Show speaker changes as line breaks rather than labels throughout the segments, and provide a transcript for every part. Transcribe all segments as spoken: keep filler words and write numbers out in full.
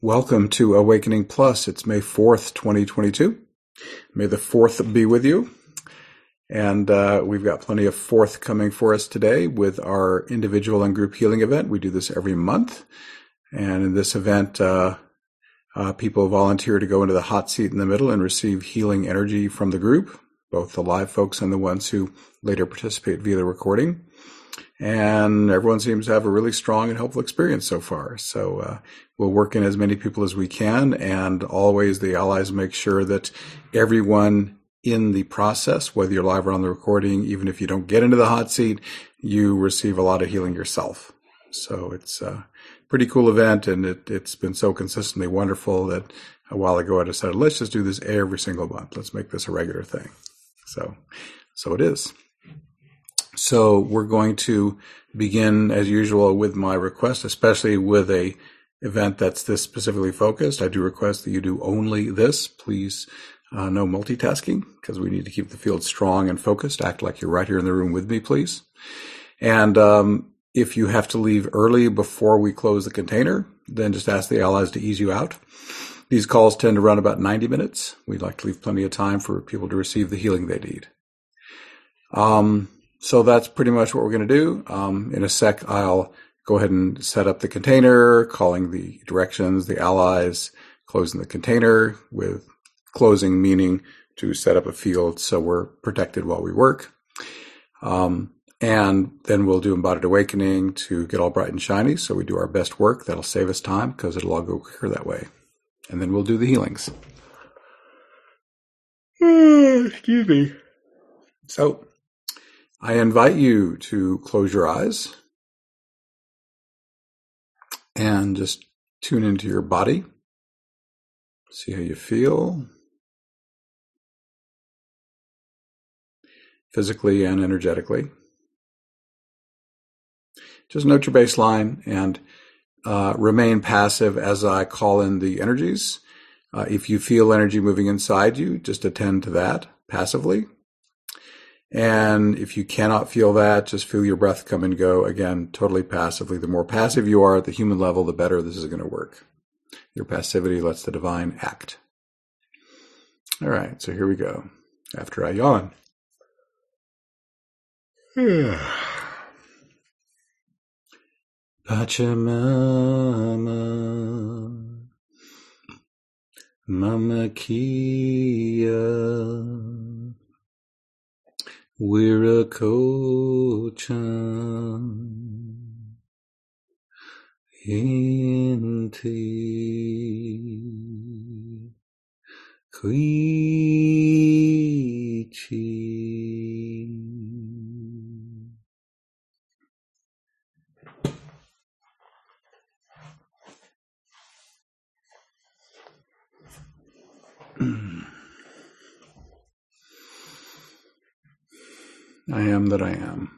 Welcome to Awakening Plus. It's May fourth, twenty twenty-two. May the fourth be with you. And uh, we've got plenty of fourth coming for us today with our individual and group healing event. We do this every month. And in this event, uh, uh, people volunteer to go into the hot seat in the middle and receive healing energy from the group, both the live folks and the ones who later participate via the recording. And everyone seems to have a really strong and helpful experience so far. So uh, we'll work in as many people as we can, and always the allies make sure that everyone in the process, whether you're live or on the recording, even if you don't get into the hot seat, you receive a lot of healing yourself. So it's a pretty cool event, and it, it's been so consistently wonderful that a while ago I decided, let's just do this every single month. Let's make this a regular thing. So, so it is. So we're going to begin, as usual, with my request, especially with a event that's this specifically focused. I do request that you do only this. Please, uh, no multitasking, because we need to keep the field strong and focused. Act like you're right here in the room with me, please. And um, if you have to leave early before we close the container, then just ask the allies to ease you out. These calls tend to run about ninety minutes. We'd like to leave plenty of time for people to receive the healing they need. Um... So that's pretty much what we're going to do. Um, in a sec, I'll go ahead and set up the container, calling the directions, the allies, closing the container, with closing meaning to set up a field so we're protected while we work. Um, and then we'll do embodied awakening to get all bright and shiny. So we do our best work. That'll save us time because it'll all go quicker that way. And then we'll do the healings. Excuse me. So I invite you to close your eyes and just tune into your body. See how you feel physically and energetically. Just note your baseline and uh, remain passive as I call in the energies. Uh, if you feel energy moving inside you, just attend to that passively. And if you cannot feel that, just feel your breath come and go, again, totally passively. The more passive you are at the human level, the better this is going to work. Your passivity lets the divine act. All right, so here we go. After I yawn. Pachamama, Mama Kia. Wiracochan Inti Kuichi. I am that I am.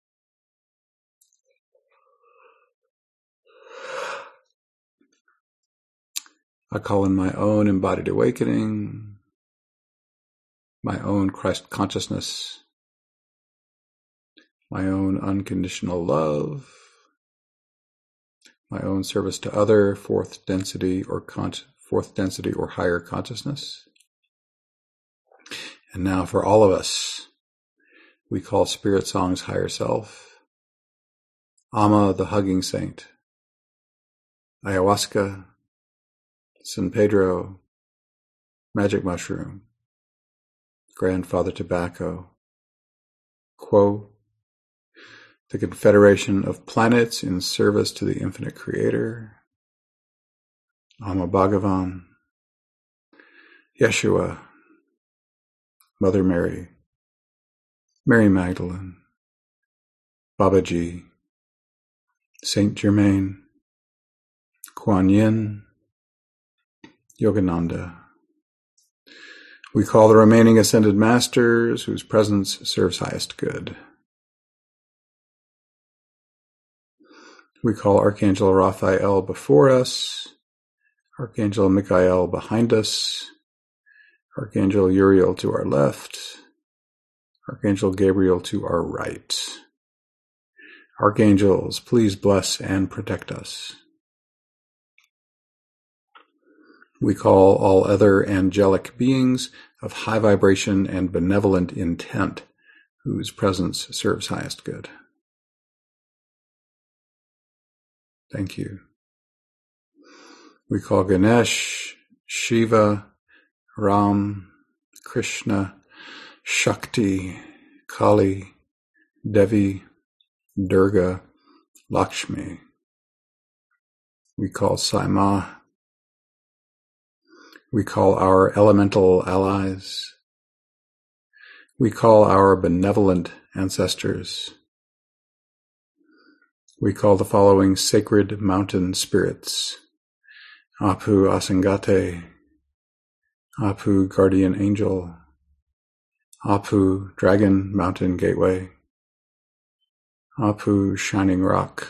I call in my own embodied awakening, my own Christ consciousness, my own unconditional love, my own service to other, fourth density or con- fourth density or higher consciousness. And now for all of us, we call Spirit Song's higher self, Amma the hugging saint, ayahuasca, San Pedro, magic mushroom, grandfather tobacco, Quo, the confederation of planets in service to the infinite creator, Amma Bhagavan, Yeshua, Mother Mary, Mary Magdalene, Babaji, Saint Germain, Kuan Yin, Yogananda. We call the remaining ascended masters whose presence serves highest good. We call Archangel Raphael before us, Archangel Michael behind us, Archangel Uriel to our left, Archangel Gabriel to our right. Archangels, please bless and protect us. We call all other angelic beings of high vibration and benevolent intent, whose presence serves highest good. Thank you. We call Ganesh, Shiva, Ram, Krishna, Shakti, Kali, Devi, Durga, Lakshmi. We call Sai Ma. We call our elemental allies. We call our benevolent ancestors. We call the following sacred mountain spirits: Apu Asangate, Apu Guardian Angel, Apu Dragon Mountain Gateway, Apu Shining Rock,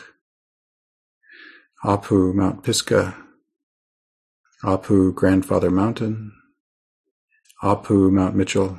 Apu Mount Pisgah, Apu Grandfather Mountain, Apu Mount Mitchell.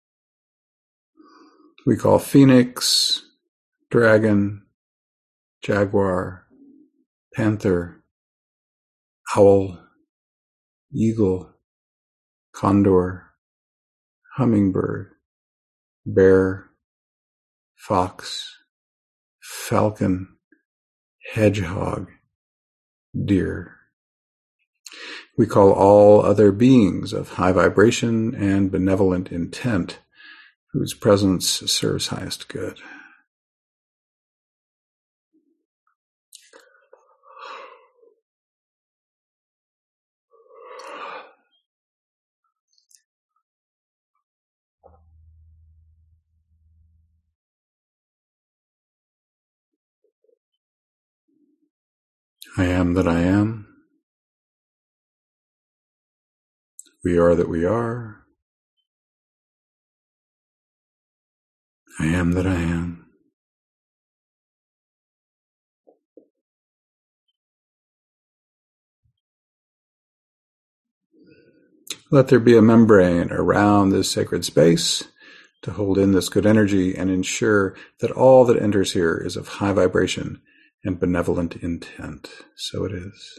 We call Phoenix, Dragon, Jaguar, Panther, Owl, Eagle, Condor, Hummingbird, Bear, Fox, Falcon, Hedgehog, Deer. We call all other beings of high vibration and benevolent intent, whose presence serves highest good. I am that I am. We are that we are. I am that I am. Let there be a membrane around this sacred space to hold in this good energy and ensure that all that enters here is of high vibration and benevolent intent. So it is.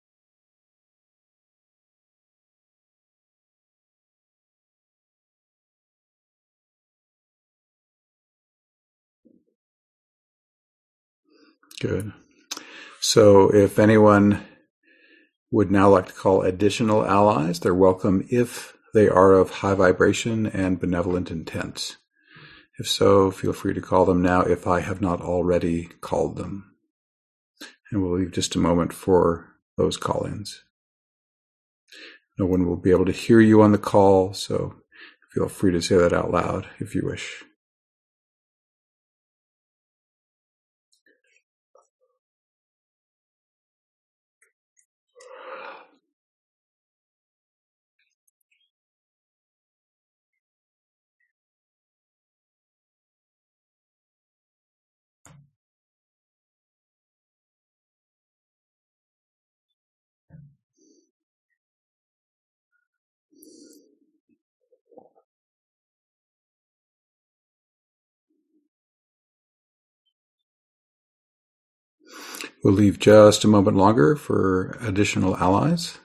Good. So if anyone would now like to call additional allies, they're welcome if they are of high vibration and benevolent intent. If so, feel free to call them now if I have not already called them. And we'll leave just a moment for those call-ins. No one will be able to hear you on the call, so feel free to say that out loud if you wish. We'll leave just a moment longer for additional allies.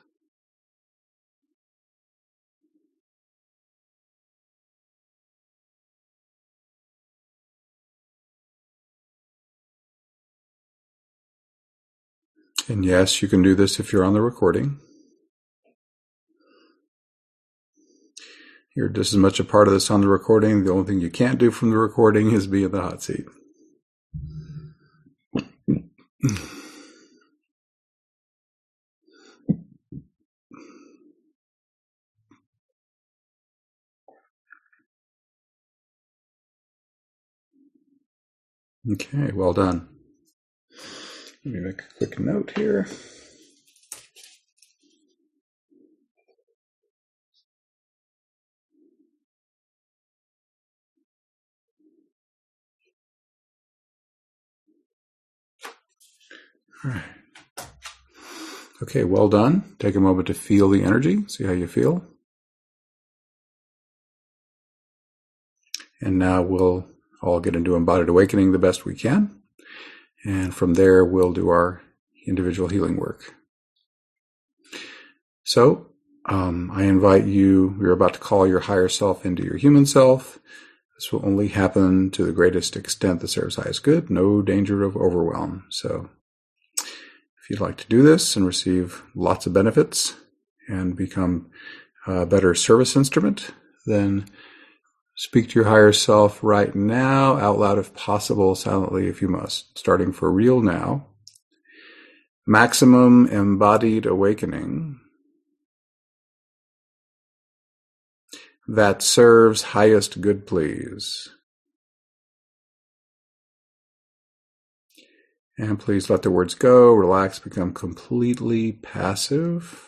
And yes, you can do this if you're on the recording. You're just as much a part of this on the recording. The only thing you can't do from the recording is be in the hot seat. Okay, well done. Let me make a quick note here. All right. Okay, well done. Take a moment to feel the energy, see how you feel. And now we'll all get into embodied awakening the best we can. And from there, we'll do our individual healing work. So Um, I invite you, you're about to call your higher self into your human self. This will only happen to the greatest extent that serves highest good, no danger of overwhelm. So if you'd like to do this and receive lots of benefits and become a better service instrument, then speak to your higher self right now, out loud if possible, silently if you must, starting for real now. Maximum embodied awakening that serves highest good, please. And please let the words go, relax, become completely passive.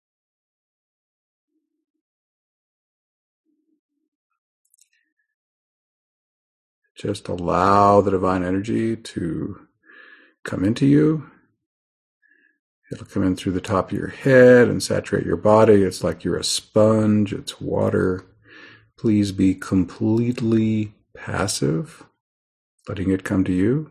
Just allow the divine energy to come into you. It'll come in through the top of your head and saturate your body. It's like you're a sponge. It's water. Please be completely passive, letting it come to you.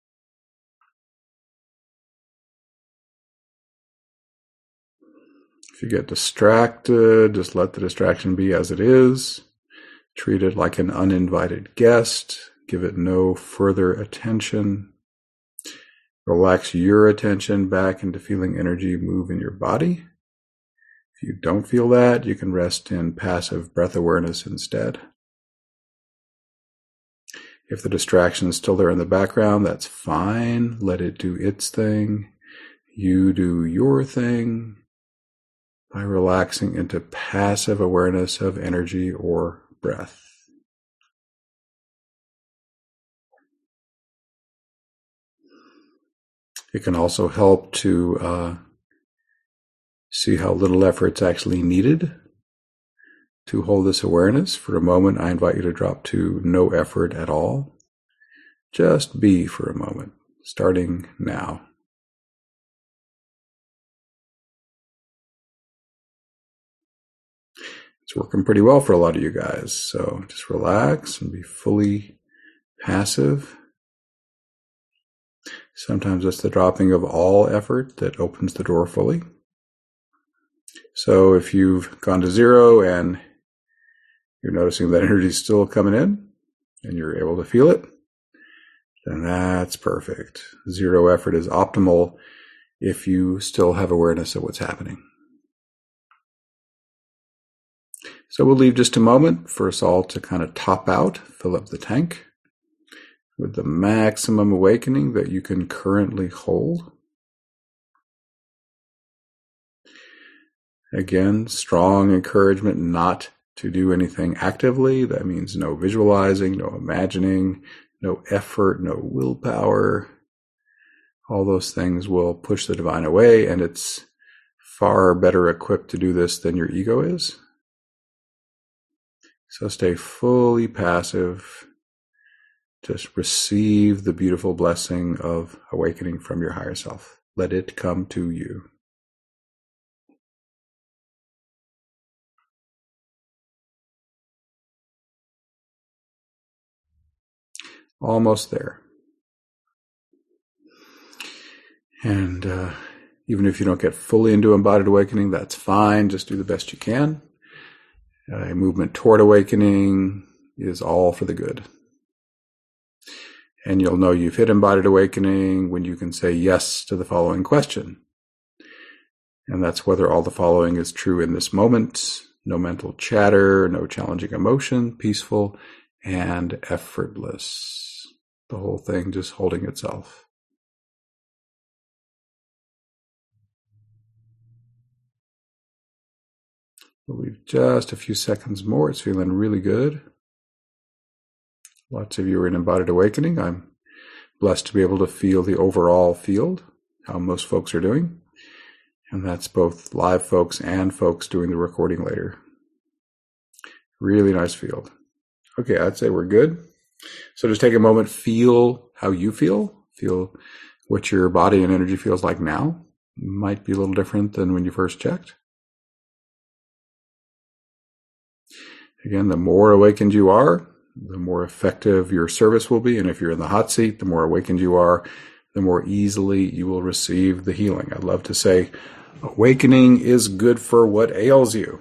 If you get distracted, just let the distraction be as it is. Treat it like an uninvited guest. Give it no further attention. Relax your attention back into feeling energy move in your body. If you don't feel that, you can rest in passive breath awareness instead. If the distraction is still there in the background, that's fine. Let it do its thing. You do your thing by relaxing into passive awareness of energy or breath. It can also help to uh, see how little effort's actually needed to hold this awareness. For a moment, I invite you to drop to no effort at all. Just be for a moment, starting now. It's working pretty well for a lot of you guys, so just relax and be fully passive. Sometimes it's the dropping of all effort that opens the door fully. So if you've gone to zero and you're noticing that energy is still coming in and you're able to feel it, then that's perfect. Zero effort is optimal if you still have awareness of what's happening. So we'll leave just a moment for us all to kind of top out, fill up the tank with the maximum awakening that you can currently hold. Again, strong encouragement not to do anything actively. That means no visualizing, no imagining, no effort, no willpower. All those things will push the divine away, and it's far better equipped to do this than your ego is. So stay fully passive. Just receive the beautiful blessing of awakening from your higher self. Let it come to you. Almost there. And uh, even if you don't get fully into embodied awakening, that's fine. Just do the best you can. A uh, movement toward awakening is all for the good. And you'll know you've hit embodied awakening when you can say yes to the following question. And that's whether all the following is true in this moment. No mental chatter, no challenging emotion, peaceful and effortless. The whole thing just holding itself. We'll leave just a few seconds more. It's feeling really good. Lots of you are in embodied awakening. I'm blessed to be able to feel the overall field, how most folks are doing. And that's both live folks and folks doing the recording later. Really nice field. Okay, I'd say we're good. So just take a moment, feel how you feel. Feel what your body and energy feels like now. Might be a little different than when you first checked. Again, the more awakened you are, the more effective your service will be. And if you're in the hot seat, the more awakened you are, the more easily you will receive the healing. I'd love to say Awakening is good for what ails you.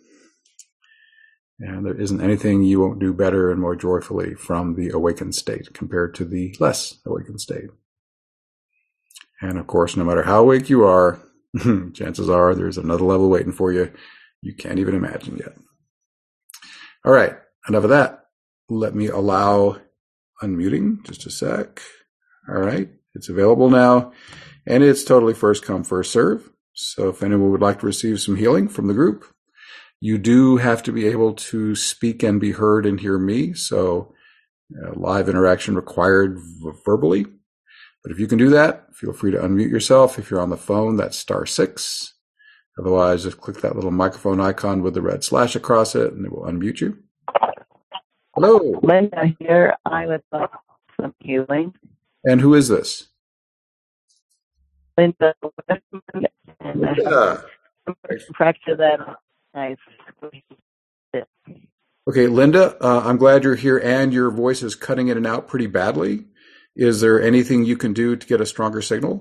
And there isn't anything you won't do better and more joyfully from the awakened state compared to the less awakened state. And of course, no matter how awake you are, chances are there's another level waiting for you you can't even imagine yet. All right, enough of that. Let me allow unmuting just a sec. All right, it's available now, and it's totally first come, first serve. So if anyone would like to receive some healing from the group, you do have to be able to speak and be heard and hear me, so uh, live interaction required v- verbally. But if you can do that, feel free to unmute yourself. If you're on the phone, that's star six. Otherwise, just click that little microphone icon with the red slash across it, and it will unmute you. Hello.
Linda here. I would like some healing.
And who is this?
Linda Whitman, and
Linda.
I fracture that I squeezed it.
Okay, Linda, uh, I'm glad you're here, and your voice is cutting in and out pretty badly. Is there anything you can do to get a stronger signal?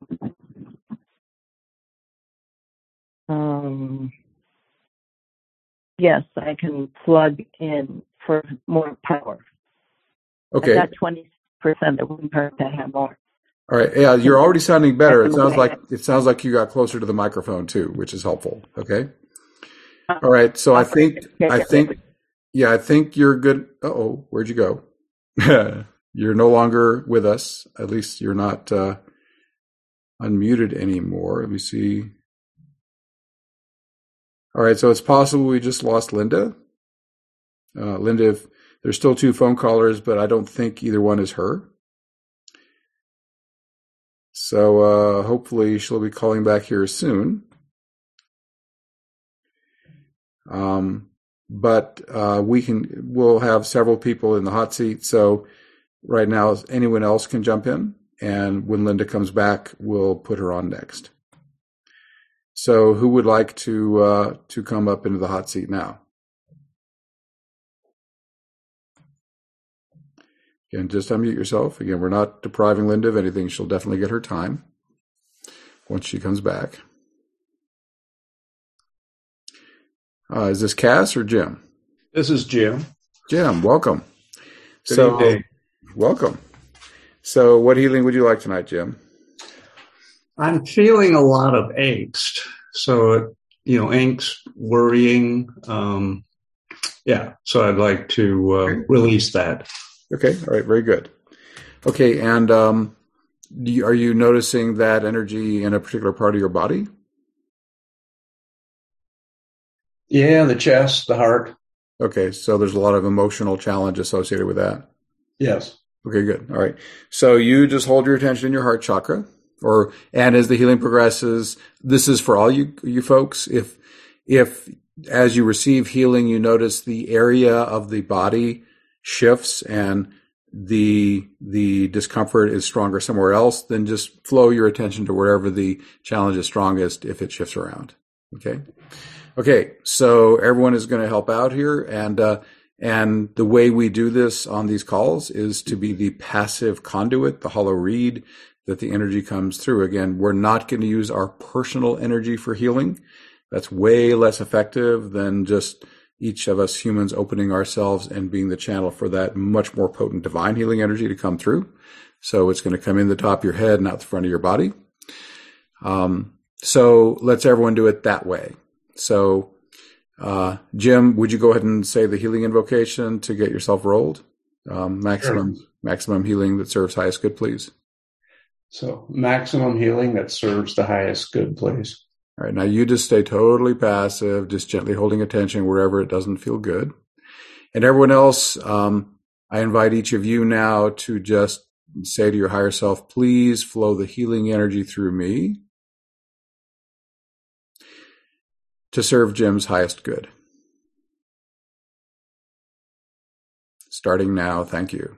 Um, yes, I can plug in for more power.
Okay.
I got twenty percent. It wouldn't hurt to have more.
All right. Yeah, you're already sounding better. It sounds like it sounds like you got closer to the microphone too, which is helpful. Okay. All right. So I think I think yeah, I think you're good. Uh-oh, where'd you go? You're no longer with us. At least you're not uh, unmuted anymore. Let me see. All right. So it's possible we just lost Linda. Uh, Linda, if, there's still two phone callers, but I don't think either one is her. So uh, hopefully she'll be calling back here soon. Um, but uh, we can, we'll have several people in the hot seat. So right now, anyone else can jump in, and when Linda comes back, we'll put her on next. So who would like to uh, to come up into the hot seat now? Again, just unmute yourself. Again, we're not depriving Linda of anything. She'll definitely get her time once she comes back. Uh, is this Cass or Jim?
This is Jim.
Jim, welcome.
Good
so,
evening.
Welcome. So what healing would you like tonight, Jim?
I'm feeling a lot of angst. So, you know, angst, worrying. Um, yeah, so I'd like to uh,
Okay.
release that.
Okay, all right, very good. Okay, and um, do you, are you noticing that energy in a particular part of your body?
Yeah, the chest, the heart.
Okay, so there's a lot of emotional challenge associated with that.
Yes.
Okay, good. All right. So you just hold your attention in your heart chakra, or and as the healing progresses, this is for all you you folks. If if as you receive healing, you notice the area of the body shifts and the the discomfort is stronger somewhere else, then just flow your attention to wherever the challenge is strongest if it shifts around. Okay. Okay. So everyone is going to help out here, and uh, and the way we do this on these calls is to be the passive conduit, the hollow reed that the energy comes through. Again, we're not going to use our personal energy for healing. That's way less effective than just each of us humans opening ourselves and being the channel for that much more potent divine healing energy to come through. So it's going to come in the top of your head, not the front of your body. Um, so let's everyone do it that way. So, uh, Jim, would you go ahead and say the healing invocation to get yourself rolled? Um, maximum, sure. Maximum healing that serves highest good, please.
So maximum healing that serves the highest good, please.
All right. Now you just stay totally passive, just gently holding attention wherever it doesn't feel good. And everyone else, um, I invite each of you now to just say to your higher self, please flow the healing energy through me to serve Jim's highest good. Starting now, thank you.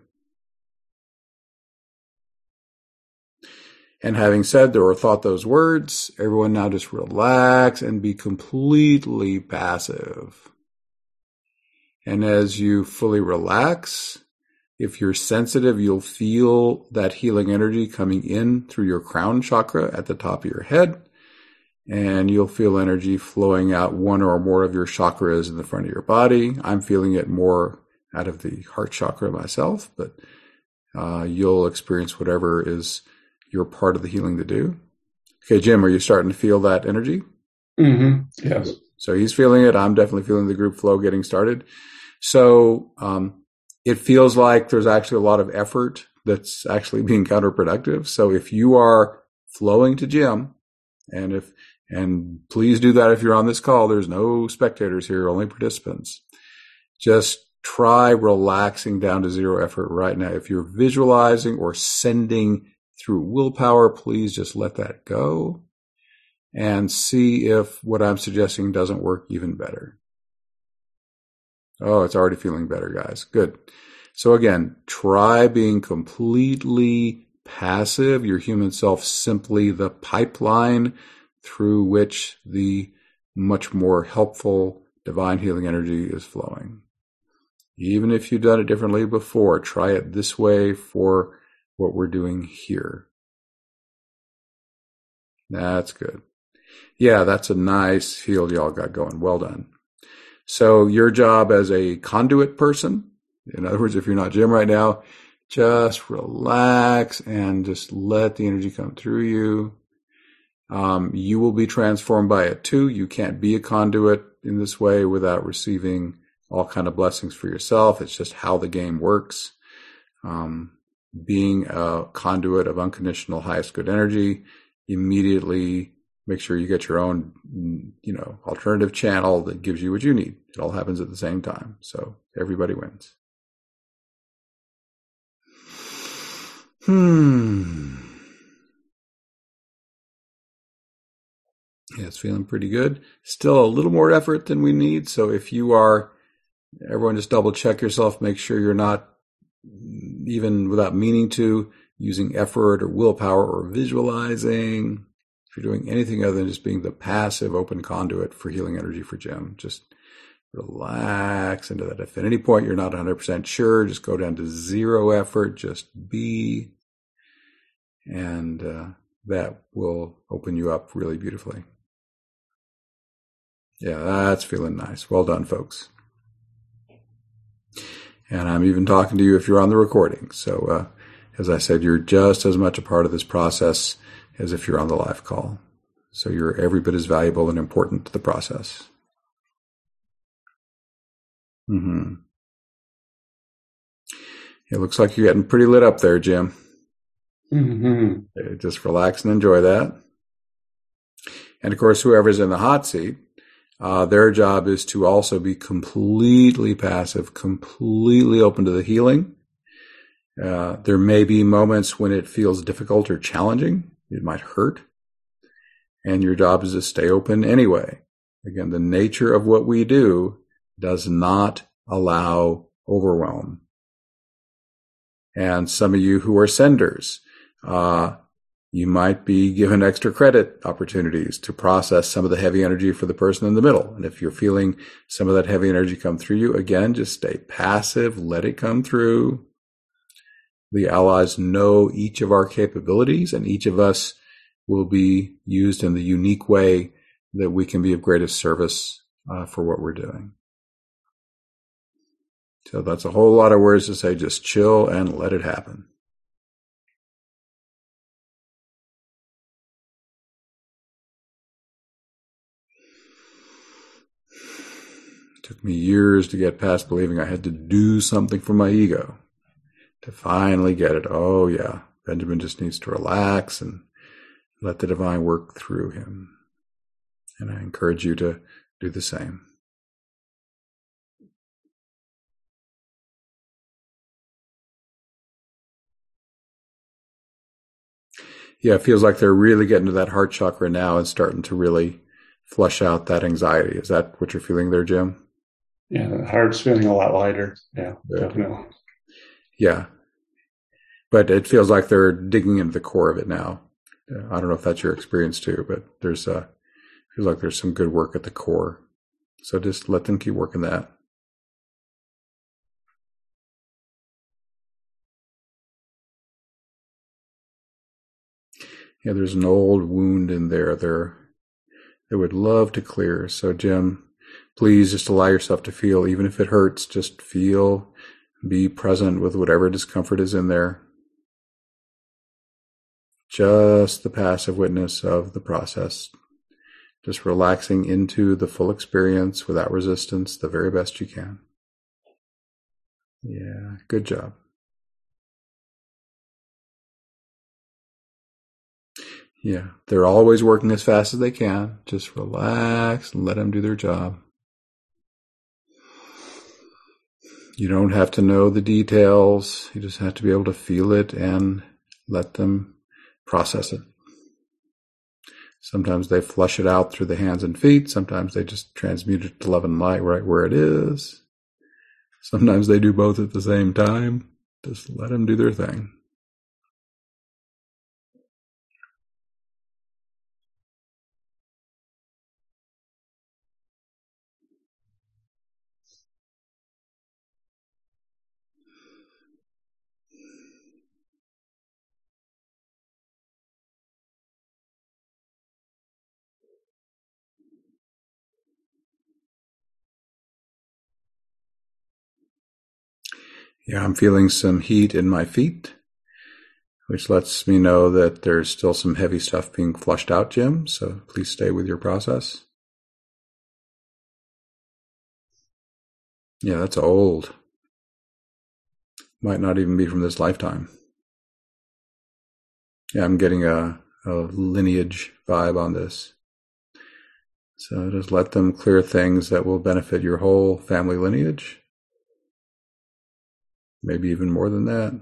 And having said or thought those words, everyone now just relax and be completely passive. And as you fully relax, if you're sensitive, you'll feel that healing energy coming in through your crown chakra at the top of your head. and you'll feel energy flowing out one or more of your chakras in the front of your body. I'm feeling it more out of the heart chakra myself, but uh, you'll experience whatever is your part of the healing to do. Okay, Jim, are you starting to feel that energy?
Mm-hmm. Yes.
So he's feeling it. I'm definitely feeling the group flow getting started. So um, it feels like there's actually a lot of effort that's actually being counterproductive. So if you are flowing to Jim, and if and please do that if you're on this call, there's no spectators here, only participants. Just try relaxing down to zero effort right now. If you're visualizing or sending through willpower, please just let that go and see if what I'm suggesting doesn't work even better. Oh, it's already feeling better, guys. Good. So again, try being completely passive. Your human self simply the pipeline through which the much more helpful divine healing energy is flowing. Even if you've done it differently before, try it this way for what we're doing here. That's good. Yeah, that's a nice field y'all got going. Well done. So your job as a conduit person, in other words, if you're not Jim right now, just relax and just let the energy come through you. Um, you will be transformed by it too. You can't be a conduit in this way without receiving all kind of blessings for yourself. It's just how the game works. Um, being a conduit of unconditional highest good energy, immediately make sure you get your own, you know, alternative channel that gives you what you need. It all happens at the same time. So everybody wins. Hmm. Yeah, it's feeling pretty good. Still a little more effort than we need. So if you are, everyone just double check yourself, make sure you're not, even without meaning to, using effort or willpower or visualizing. If you're doing anything other than just being the passive open conduit for healing energy for Jim, just relax into that. If at any point you're not one hundred percent sure, just go down to zero effort, just be, and uh, that will open you up really beautifully. Yeah, that's feeling nice. Well done, folks. And I'm even talking to you if you're on the recording. So, uh, as I said, you're just as much a part of this process as if you're on the live call. So you're every bit as valuable and important to the process. Mm-hmm. It looks like you're getting pretty lit up there, Jim.
Mm-hmm.
Just relax and enjoy that. And of course, whoever's in the hot seat, uh, their job is to also be completely passive, completely open to the healing. Uh, there may be moments when it feels difficult or challenging. It might hurt. And your job is to stay open anyway. Again, the nature of what we do does not allow overwhelm. And some of you who are senders, uh, you might be given extra credit opportunities to process some of the heavy energy for the person in the middle. And if you're feeling some of that heavy energy come through you, again, just stay passive, let it come through. The allies know each of our capabilities, and each of us will be used in the unique way that we can be of greatest service uh, for what we're doing. So that's a whole lot of words to say, just chill and let it happen. It took me years to get past believing I had to do something for my ego to finally get it. Oh yeah, Benjamin just needs to relax and let the divine work through him. And I encourage you to do the same. Yeah, it feels like they're really getting to that heart chakra now and starting to really flush out that anxiety. Is that what you're feeling there, Jim?
Yeah, the heart's feeling a lot lighter. Yeah, Good. Definitely.
Yeah. But it feels like they're digging into the core of it now. I don't know if that's your experience too, but there's uh feels like there's some good work at the core. So just let them keep working that. Yeah, there's an old wound in there. They're They would love to clear. So Jim, please just allow yourself to feel, even if it hurts, just feel, be present with whatever discomfort is in there. Just the passive witness of the process. Just relaxing into the full experience without resistance, the very best you can. Yeah, good job. Yeah, they're always working as fast as they can. Just relax and let them do their job. You don't have to know the details. You just have to be able to feel it and let them process it. Sometimes they flush it out through the hands and feet. Sometimes they just transmute it to love and light right where it is. Sometimes they do both at the same time. Just let them do their thing. Yeah, I'm feeling some heat in my feet, which lets me know that there's still some heavy stuff being flushed out, Jim. So please stay with your process. Yeah, that's old. Might not even be from this lifetime. Yeah, I'm getting a, a lineage vibe on this. So just let them clear things that will benefit your whole family lineage. Maybe even more than that.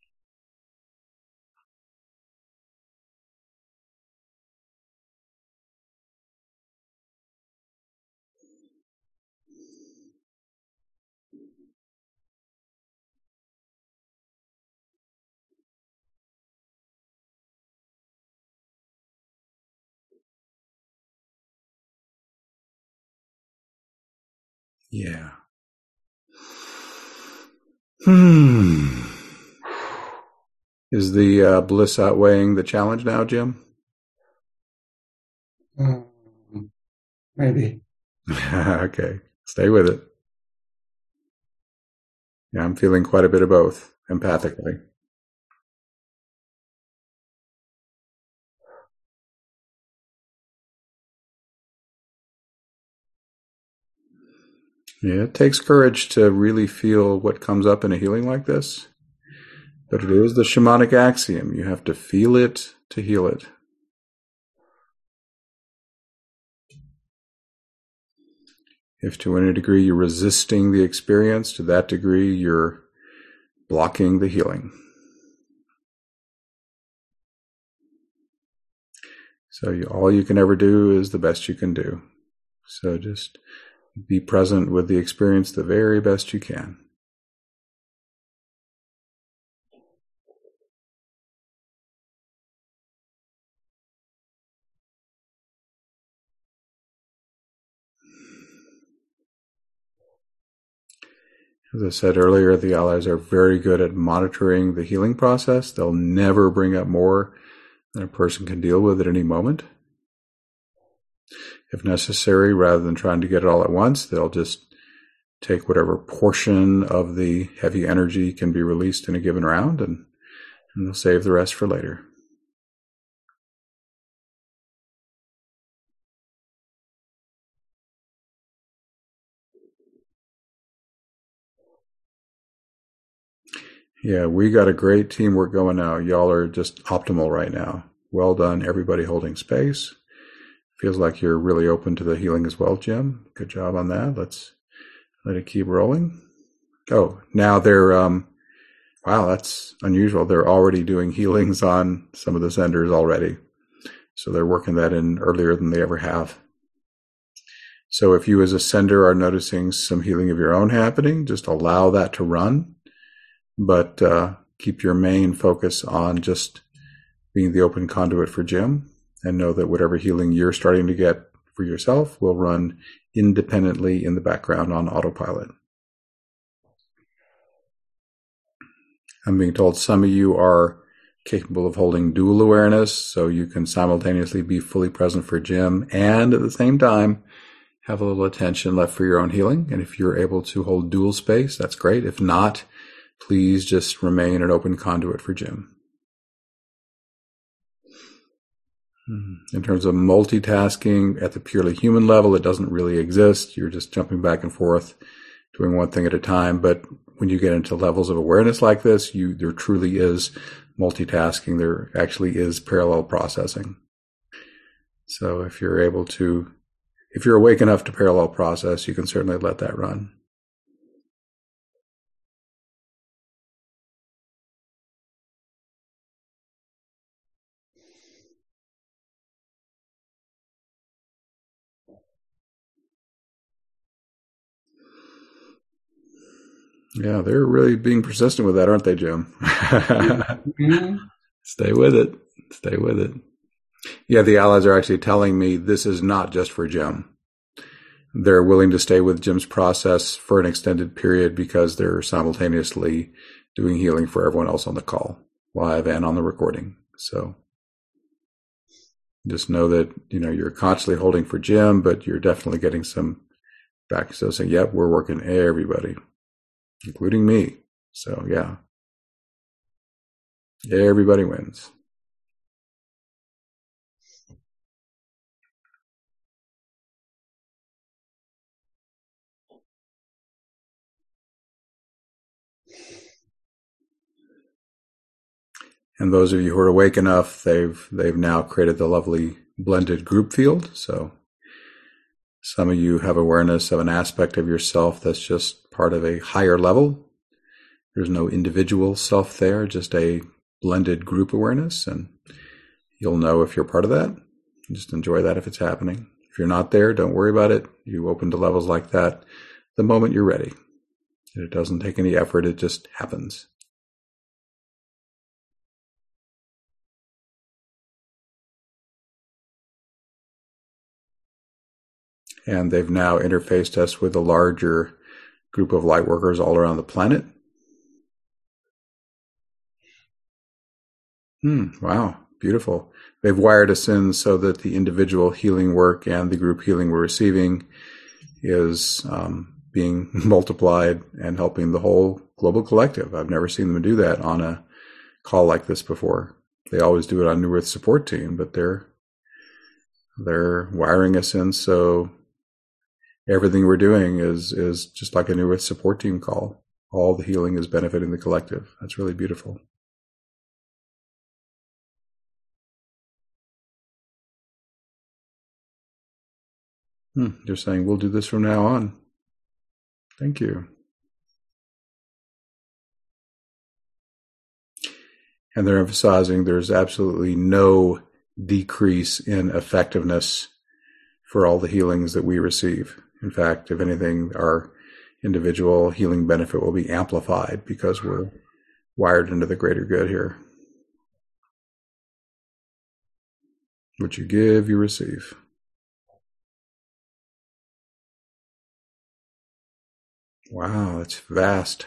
Yeah. Hmm. Is the uh, bliss outweighing the challenge now, Jim?
Um, maybe.
Okay. Stay with it. Yeah, I'm feeling quite a bit of both, empathically. Yeah, it takes courage to really feel what comes up in a healing like this. But it is the shamanic axiom. You have to feel it to heal it. If to any degree you're resisting the experience, to that degree you're blocking the healing. So you, all you can ever do is the best you can do. So just be present with the experience the very best you can. As I said earlier, the allies are very good at monitoring the healing process. They'll never bring up more than a person can deal with at any moment. If necessary, rather than trying to get it all at once, they'll just take whatever portion of the heavy energy can be released in a given round, and, and they'll save the rest for later. Yeah, we got a great teamwork going now. Y'all are just optimal right now. Well done, everybody holding space. Feels like you're really open to the healing as well, Jim. Good job on that. Let's let it keep rolling. Oh, now they're, um, wow, that's unusual. They're already doing healings on some of the senders already. So they're working that in earlier than they ever have. So if you as a sender are noticing some healing of your own happening, just allow that to run. But uh, keep your main focus on just being the open conduit for Jim, and know that whatever healing you're starting to get for yourself will run independently in the background on autopilot. I'm being told some of you are capable of holding dual awareness, so you can simultaneously be fully present for Jim and at the same time have a little attention left for your own healing. And if you're able to hold dual space, that's great. If not, please just remain an open conduit for Jim. In terms of multitasking at the purely human level, it doesn't really exist. You're just jumping back and forth, doing one thing at a time. But when you get into levels of awareness like this, you there truly is multitasking. There actually is parallel processing. So if you're able to, if you're awake enough to parallel process, you can certainly let that run. Yeah, they're really being persistent with that, aren't they, Jim? Mm-hmm. Stay with it. Stay with it. Yeah, the allies are actually telling me this is not just for Jim. They're willing to stay with Jim's process for an extended period because they're simultaneously doing healing for everyone else on the call, live and on the recording. So just know that, you know, you're consciously holding for Jim, but you're definitely getting some back. So saying, yep, we're working everybody, including me. So yeah, everybody wins. And those of you who are awake enough, they've they've now created the lovely blended group field. So some of you have awareness of an aspect of yourself that's just part of a higher level. There's no individual self there, just a blended group awareness. And you'll know if you're part of that. Just enjoy that if it's happening. If you're not there, don't worry about it. You open to levels like that the moment you're ready. It doesn't take any effort. It just happens. And they've now interfaced us with a larger group of light workers all around the planet. Hmm, wow, beautiful. They've wired us in so that the individual healing work and the group healing we're receiving is um, being multiplied and helping the whole global collective. I've never seen them do that on a call like this before. They always do it on New Earth support team, but they're they're wiring us in so everything we're doing is is just like a New Earth support team call. All the healing is benefiting the collective. That's really beautiful. Hmm, they're saying, we'll do this from now on. Thank you. And they're emphasizing there's absolutely no decrease in effectiveness for all the healings that we receive. In fact, if anything, our individual healing benefit will be amplified because we're wired into the greater good here. What you give, you receive. Wow, that's vast.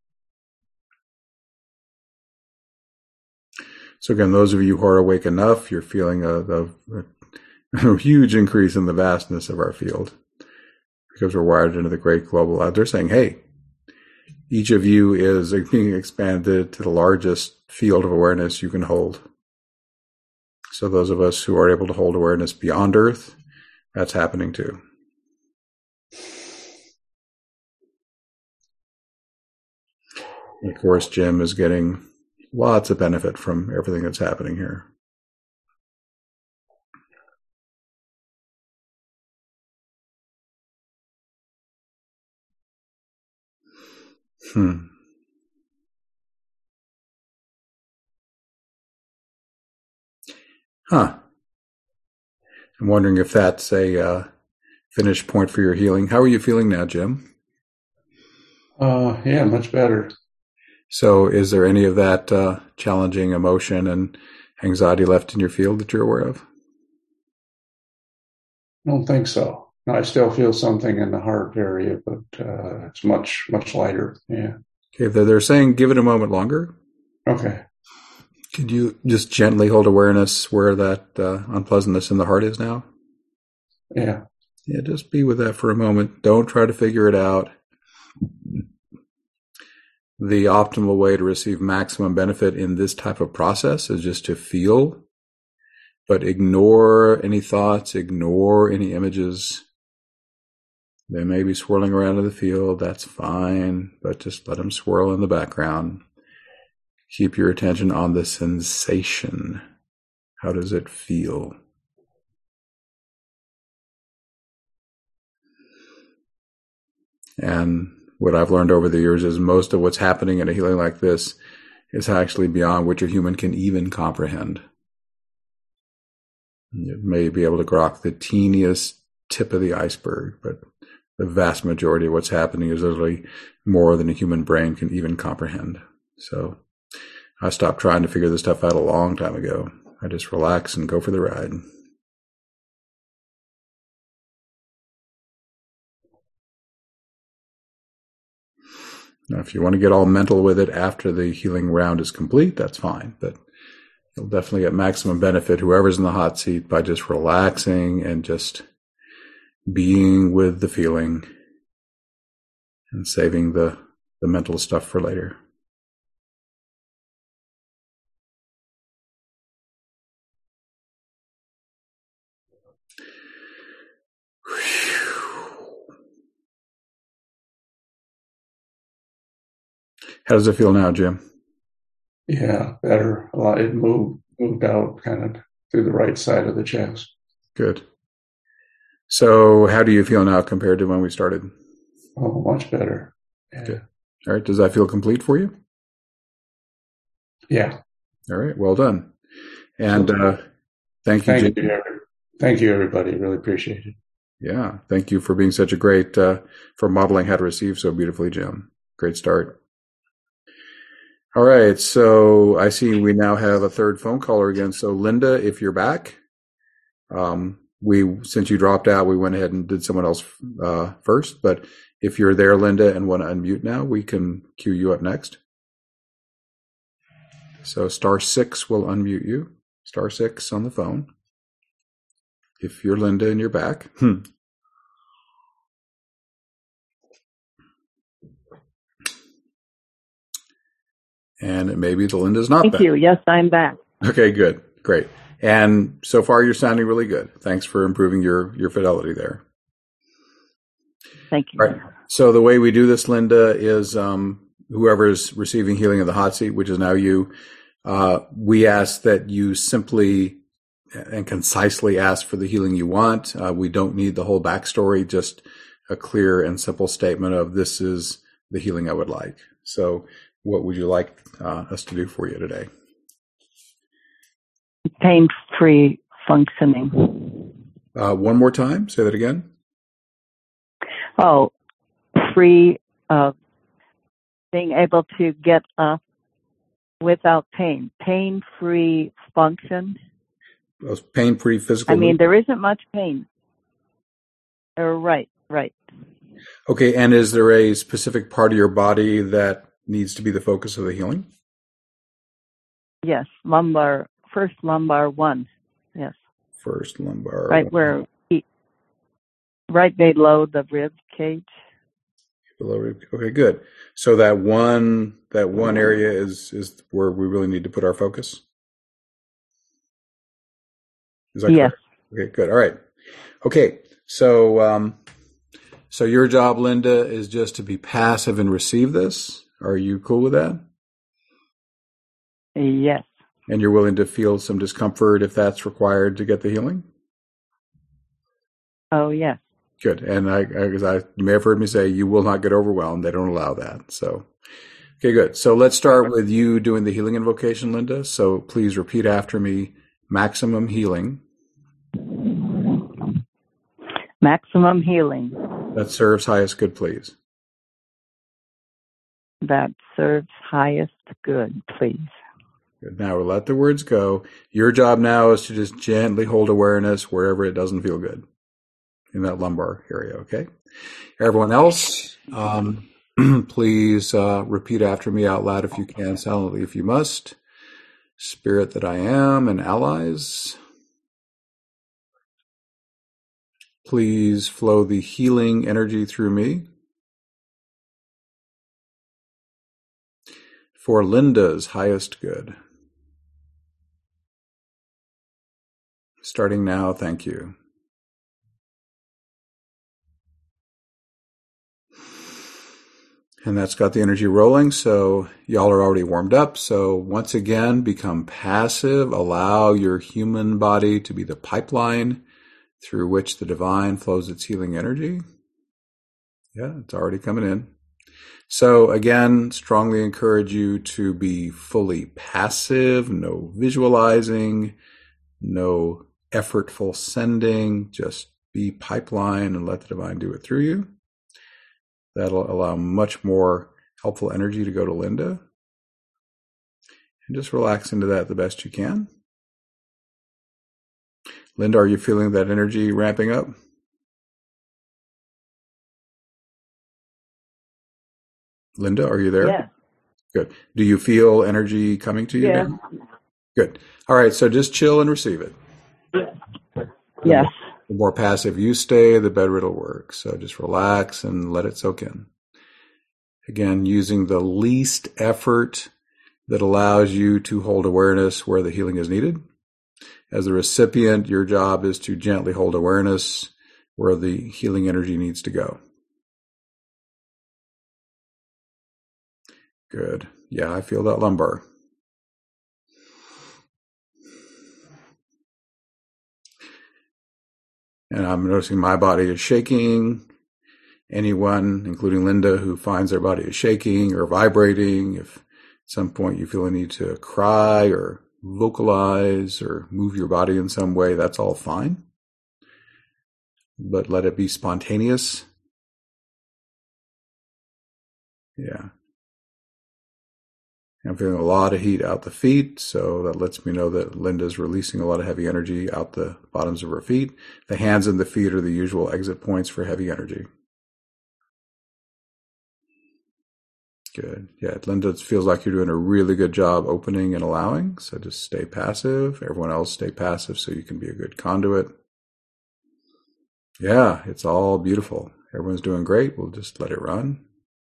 So again, those of you who are awake enough, you're feeling a, a, a huge increase in the vastness of our field because we're wired into the great global. They're saying, hey, each of you is being expanded to the largest field of awareness you can hold. So those of us who are able to hold awareness beyond Earth, that's happening too. Of course, Jim is getting lots of benefit from everything that's happening here. Hmm. Huh. I'm wondering if that's a uh, finish point for your healing. How are you feeling now, Jim?
Uh, yeah, much better.
So is there any of that uh, challenging emotion and anxiety left in your field that you're aware of?
I don't think so. I still feel something in the heart area, but uh, it's much, much lighter. Yeah.
Okay, they're saying give it a moment longer.
Okay.
Could you just gently hold awareness where that uh, unpleasantness in the heart is now?
Yeah.
Yeah, just be with that for a moment. Don't try to figure it out. The optimal way to receive maximum benefit in this type of process is just to feel, but ignore any thoughts, ignore any images. They may be swirling around in the field. That's fine, but just let them swirl in the background. Keep your attention on the sensation. How does it feel? And what I've learned over the years is most of what's happening in a healing like this is actually beyond what your human can even comprehend. You may be able to grok the teeniest tip of the iceberg, but the vast majority of what's happening is literally more than a human brain can even comprehend. So I stopped trying to figure this stuff out a long time ago. I just relax and go for the ride. Now, if you want to get all mental with it after the healing round is complete, that's fine. But you'll definitely get maximum benefit, whoever's in the hot seat, by just relaxing and just being with the feeling and saving the, the mental stuff for later. How does it feel now, Jim?
Yeah, better. A lot. It moved moved out kind of through the right side of the chest.
Good. So how do you feel now compared to when we started?
Oh, much better. Yeah.
Good. All right. Does that feel complete for you?
Yeah.
All right. Well done. And uh, thank you,
Thank
Jim.
you, thank you, everybody. Really appreciate it.
Yeah. Thank you for being such a great, uh, for modeling how to receive so beautifully, Jim. Great start. All right. So I see we now have a third phone caller again. So Linda, if you're back, um, we, since you dropped out, we went ahead and did someone else uh, first. But if you're there, Linda, and want to unmute now, we can cue you up next. So star six will unmute you. Star six on the phone. If you're Linda and you're back. Hmm. And it may be the Linda's not
Thank
back.
you. Yes, I'm back.
Okay, good. Great. And so far you're sounding really good. Thanks for improving your, your fidelity there.
Thank you.
All right. So the way we do this, Linda, is um, whoever's receiving healing in the hot seat, which is now you, uh, we ask that you simply and concisely ask for the healing you want. Uh, we don't need the whole backstory, just a clear and simple statement of this is the healing I would like. So what would you like uh, us to do for you today?
Pain-free functioning.
Uh, one more time. Say that again.
Oh, free, uh, being able to get up without pain. Pain-free function.
Those pain-free physical.
I mean, there isn't much pain. Uh, right, right.
Okay, and is there a specific part of your body that needs to be the focus of the healing?
Yes, lumbar, first lumbar one. Yes.
First lumbar.
Right
one.
where, he, right below the rib cage.
Below rib. Okay, good. So that one, that one area is is where we really need to put our focus. Is that
yes.
correct? Okay, good. All right. Okay, so um, so your job, Linda, is just to be passive and receive this. Are you cool with that?
Yes.
And you're willing to feel some discomfort if that's required to get the healing?
Oh, yes.
Good. And I, because I, you may have heard me say, you will not get overwhelmed. They don't allow that. So, okay, good. So let's start with you doing the healing invocation, Linda. So please repeat after me. Maximum healing.
Maximum healing.
That serves highest good, please.
That serves highest good, please.
Good. Now let the words go. Your job now is to just gently hold awareness wherever it doesn't feel good in that lumbar area, okay? Everyone else, um, please uh, repeat after me out loud if you can, silently if you must. Spirit that I am and allies, please flow the healing energy through me for Linda's highest good. Starting now, thank you. And that's got the energy rolling, so y'all are already warmed up. So once again, become passive. Allow your human body to be the pipeline through which the divine flows its healing energy. Yeah, it's already coming in. So again, strongly encourage you to be fully passive, no visualizing, no effortful sending, just be pipeline and let the divine do it through you. That'll allow much more helpful energy to go to Linda. And just relax into that the best you can. Linda, are you feeling that energy ramping up? Linda, are you there?
Yeah.
Good. Do you feel energy coming to you
Yeah.
now? Good. All right, so just chill and receive it.
Yes.
The more passive you stay, the better it'll work. So just relax and let it soak in. Again, using the least effort that allows you to hold awareness where the healing is needed. As the recipient, your job is to gently hold awareness where the healing energy needs to go. Good. Yeah, I feel that lumbar. And I'm noticing my body is shaking. Anyone, including Linda, who finds their body is shaking or vibrating, if at some point you feel a need to cry or vocalize or move your body in some way, that's all fine. But let it be spontaneous. Yeah. I'm feeling a lot of heat out the feet, so that lets me know that Linda's releasing a lot of heavy energy out the bottoms of her feet. The hands and the feet are the usual exit points for heavy energy. Good. Yeah, Linda, it feels like you're doing a really good job opening and allowing, so just stay passive. Everyone else stay passive so you can be a good conduit. Yeah, it's all beautiful. Everyone's doing great. We'll just let it run.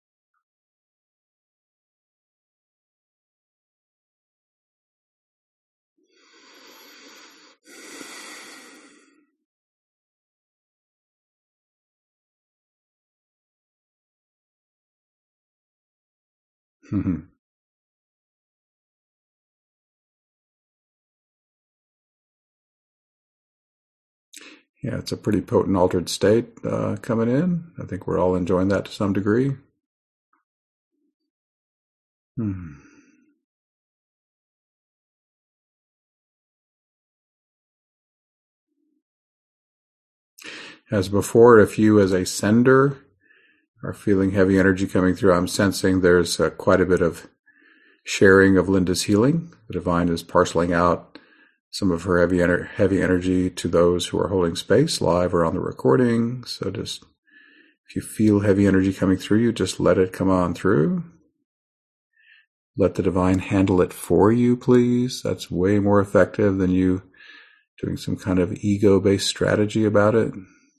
Yeah, it's a pretty potent altered state uh, coming in. I think we're all enjoying that to some degree. Hmm. As before, if you as a sender are feeling heavy energy coming through, I'm sensing there's uh, quite a bit of sharing of Linda's healing. The divine is parceling out some of her heavy, ener- heavy energy to those who are holding space live or on the recording. So just, if you feel heavy energy coming through you, just let it come on through. Let the divine handle it for you, please. That's way more effective than you doing some kind of ego-based strategy about it.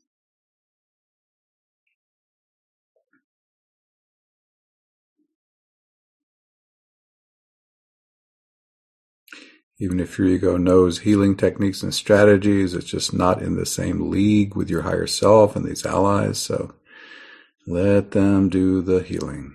Even if your ego knows healing techniques and strategies, it's just not in the same league with your higher self and these allies. So let them do the healing.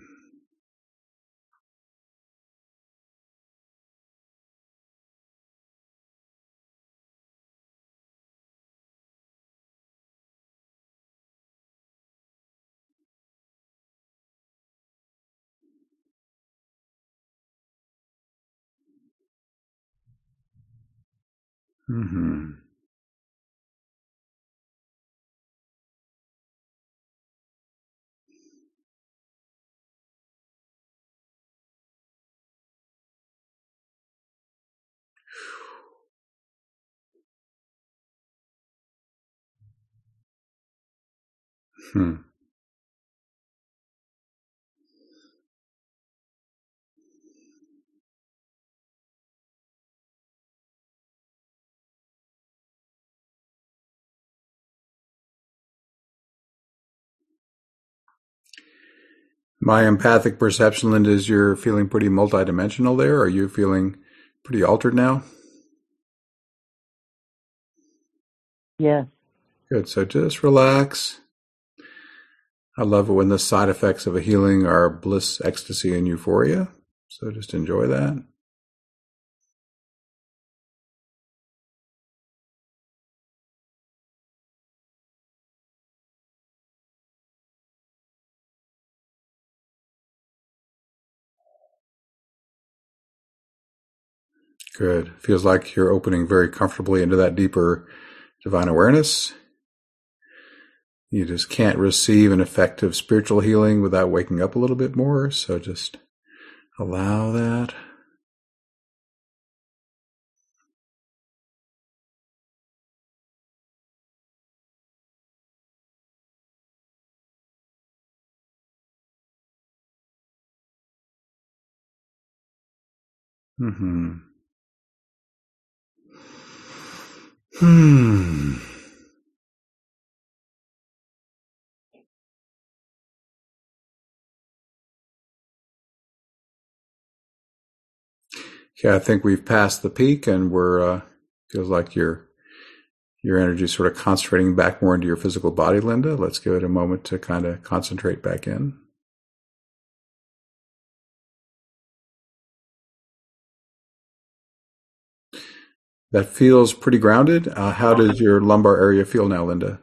Mm-hmm. Hmm. My empathic perception, Linda, is you're feeling pretty multidimensional there. Are you feeling pretty altered now?
Yes.
Good. So just relax. I love it when the side effects of a healing are bliss, ecstasy, and euphoria. So just enjoy that. Good. Feels like you're opening very comfortably into that deeper divine awareness. You just can't receive an effective spiritual healing without waking up a little bit more. So just allow that. Mm-hmm. Hmm. Yeah, I think we've passed the peak, and we're uh, feels like your your energy is sort of concentrating back more into your physical body, Linda. Let's give it a moment to kind of concentrate back in. That feels pretty grounded. Uh, how does your lumbar area feel now, Linda?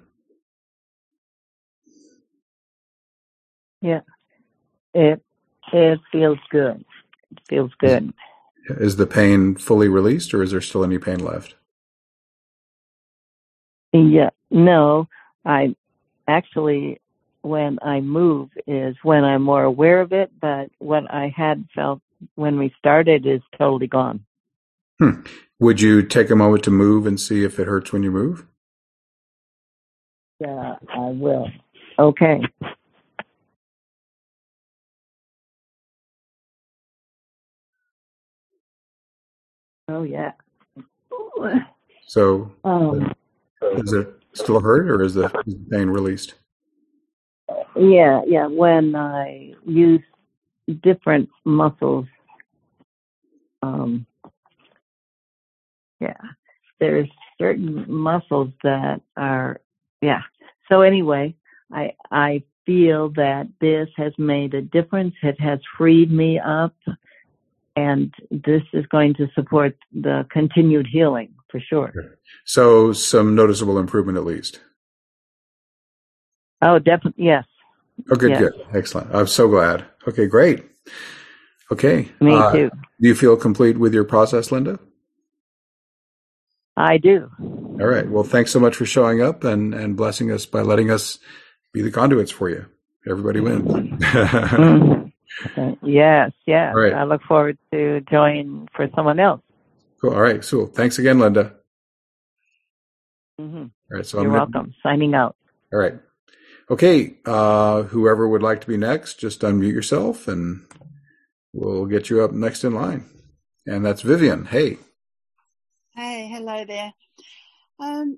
Yeah. It it feels good. It feels good.
Is, is the pain fully released, or is there still any pain left?
Yeah. No, I actually, when I move is when I'm more aware of it, but what I had felt when we started is totally gone.
Hmm. Would you take a moment to move and see if it hurts when you move?
Yeah, I will. Okay. Oh, yeah.
So,
Um,
does it still hurt, or is the, is the pain released?
yeah, yeah. When I use different muscles, um, yeah, there's certain muscles that are, yeah. So anyway, I I feel that this has made a difference. It has freed me up, and this is going to support the continued healing for sure.
So, some noticeable improvement at least.
Oh, definitely, yes.
Oh, good,
Yes.
good. Excellent. I'm so glad. Okay, great. Okay.
Me
uh,
too.
Do you feel complete with your process, Linda?
I do.
All right. Well, thanks so much for showing up and, and blessing us by letting us be the conduits for you. Everybody wins.
Mm. Okay. Yes, yes.
All right.
I look forward to joining for someone else.
Cool. All right. So thanks again, Linda.
Mm-hmm.
All right. So
You're
I'm
welcome. Gonna... Signing out.
All right. Okay. Uh, whoever would like to be next, just unmute yourself and we'll get you up next in line. And that's Vivian. Hey.
Hey, hello there. Um,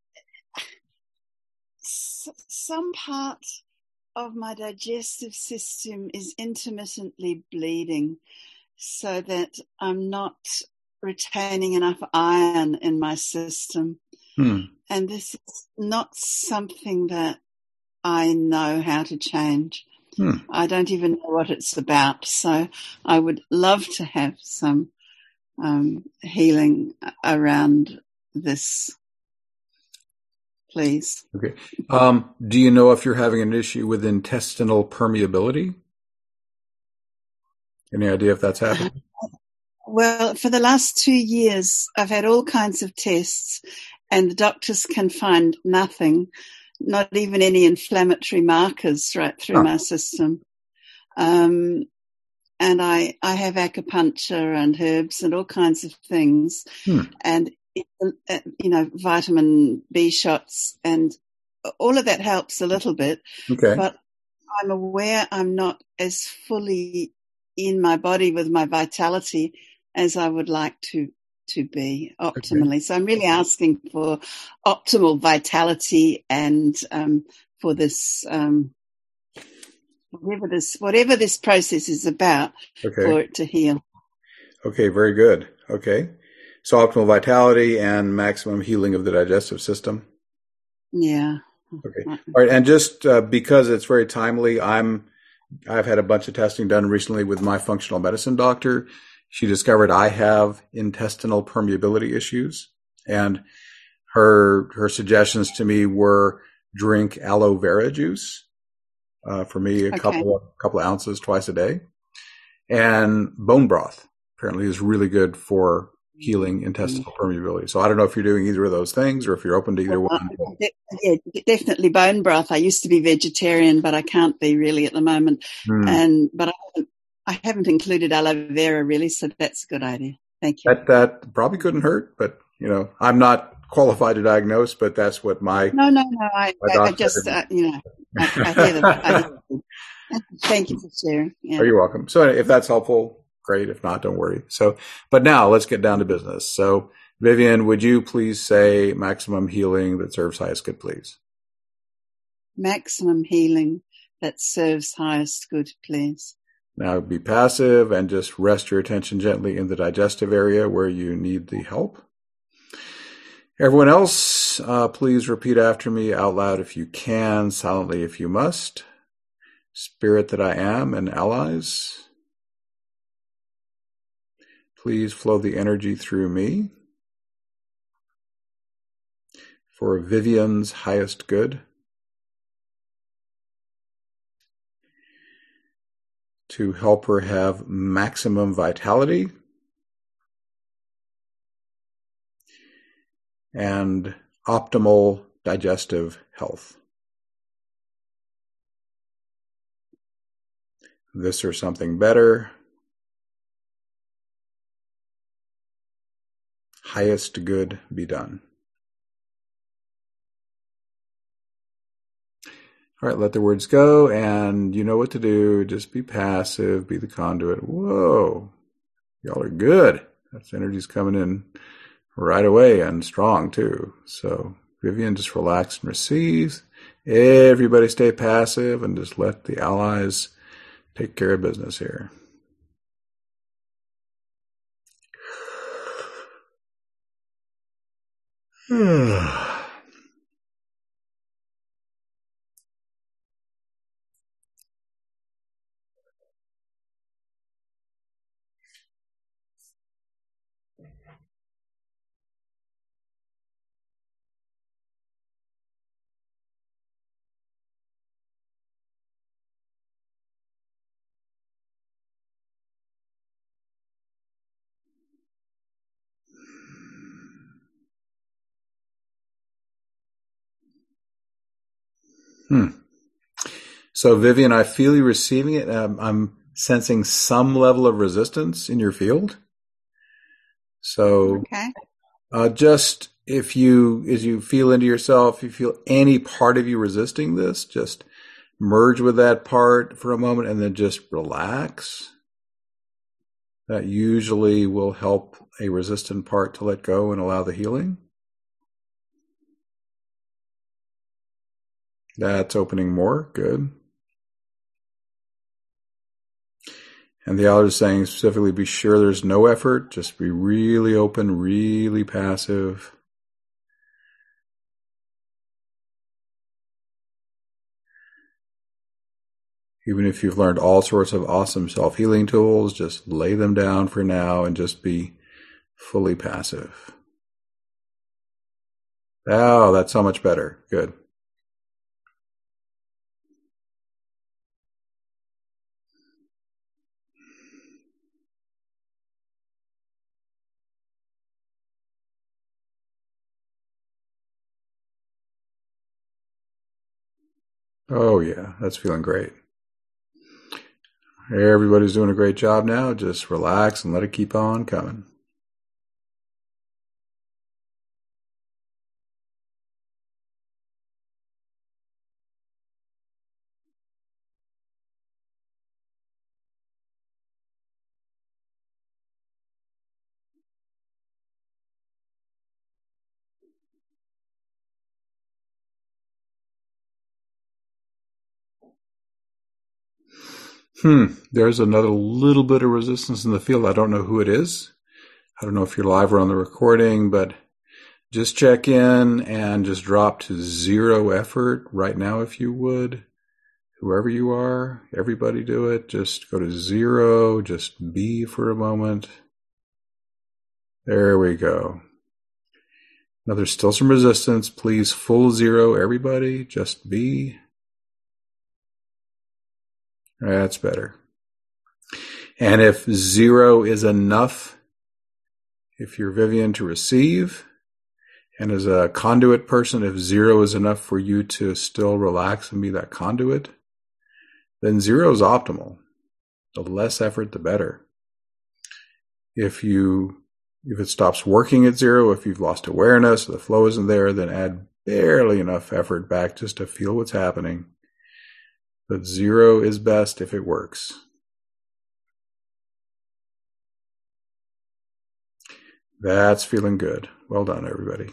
s- some part of my digestive system is intermittently bleeding so that I'm not retaining enough iron in my system.
Hmm.
And this is not something that I know how to change.
Hmm.
I don't even know what it's about. So I would love to have some um, healing around this, please.
Okay. Um, do you know if you're having an issue with intestinal permeability? Any idea if that's happening?
Well, for the last two years, I've had all kinds of tests and the doctors can find nothing, not even any inflammatory markers right through
Huh.
my system. Um, and I, I have acupuncture and herbs and all kinds of things.
Hmm.
And, you know, vitamin B shots and all of that helps a little bit.
Okay.
But I'm aware I'm not as fully in my body with my vitality as I would like to to be optimally. Okay. So I'm really asking for optimal vitality and um, for this um, whatever this whatever this process is about,
Okay.
for it to heal.
Okay, very good. Okay. So optimal vitality and maximum healing of the digestive system.
Yeah.
Okay. All right. And just uh, because it's very timely, I'm, I've had a bunch of testing done recently with my functional medicine doctor. She discovered I have intestinal permeability issues, and her, her suggestions to me were drink aloe vera juice, uh, for me, a
Okay.
couple of, couple of ounces twice a day, and bone broth apparently is really good for healing intestinal permeability. So I don't know if you're doing either of those things or if you're open to either
Well,
one.
uh, yeah, definitely bone broth. I used to be vegetarian, but I can't be really at the moment.
Hmm.
And but I haven't, I haven't included aloe vera really, so that's a good idea. Thank you.
That that probably couldn't hurt, but you know, I'm not qualified to diagnose, but that's what my
No, no, no. I,
my
I, I
doctor
just,
said.
uh, you know, I, I hear them. I hear them. Thank you for sharing. Yeah.
Oh, you're welcome. So if that's helpful, great. If not, don't worry. So, but now let's get down to business. So, Vivian, would you please say maximum healing that serves highest good, please?
Maximum healing that serves highest good, please.
Now be passive and just rest your attention gently in the digestive area where you need the help. Everyone else, uh, please repeat after me out loud if you can, silently if you must. Spirit that I am and allies, please flow the energy through me for Vivian's highest good, to help her have maximum vitality and optimal digestive health. This or something better. Highest good be done. All right, let the words go, and you know what to do. Just be passive, be the conduit. Whoa, y'all are good. That's energy's coming in right away and strong too. So Vivian, just relax and receive. Everybody stay passive and just let the allies take care of business here. Hmm. So Vivian, I feel you receiving it. Um, I'm sensing some level of resistance in your field. So
Okay.
uh, just if you, as you feel into yourself, if you feel any part of you resisting this, just merge with that part for a moment and then just relax. That usually will help a resistant part to let go and allow the healing. That's opening more. Good. And the other is saying specifically, be sure there's no effort. Just be really open, really passive. Even if you've learned all sorts of awesome self-healing tools, just lay them down for now and just be fully passive. Oh, that's so much better. Good. Oh, yeah, that's feeling great. Everybody's doing a great job now. Just relax and let it keep on coming. Hmm. There's another little bit of resistance in the field. I don't know who it is. I don't know if you're live or on the recording, but just check in and just drop to zero effort right now if you would. Whoever you are, everybody do it. Just go to zero. Just be for a moment. There we go. Now there's still some resistance. Please full zero, everybody. Just be. That's better. And if zero is enough, if you're Vivian to receive, and as a conduit person, if zero is enough for you to still relax and be that conduit, then zero is optimal. The less effort, the better. If you, if it stops working at zero, if you've lost awareness, the flow isn't there, then add barely enough effort back just to feel what's happening. But zero is best if it works. That's feeling good. Well done, everybody.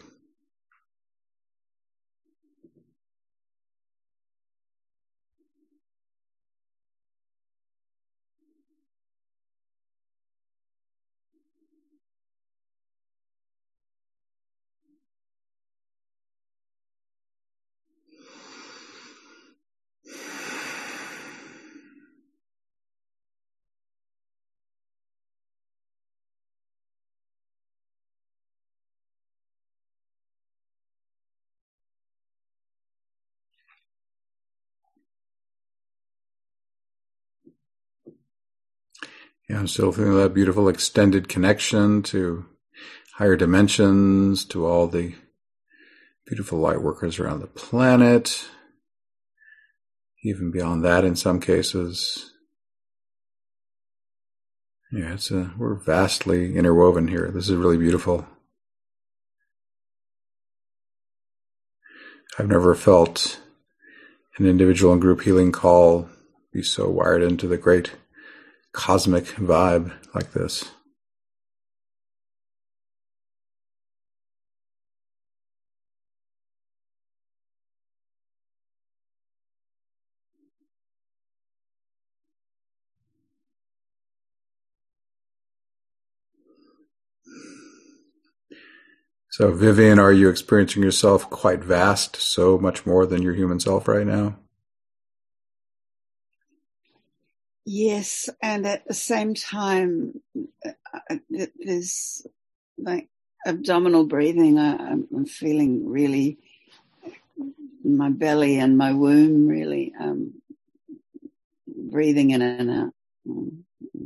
Yeah, I'm still feeling that beautiful extended connection to higher dimensions, to all the beautiful light workers around the planet, even beyond that in some cases. Yeah, it's a, we're vastly interwoven here. This is really beautiful. I've never felt an individual and group healing call be so wired into the great cosmic vibe like this. So, Vivian, are you experiencing yourself quite vast, so much more than your human self right now?
Yes, and at the same time, there's like abdominal breathing. I, I'm feeling really my belly and my womb really um, breathing in and out. Um,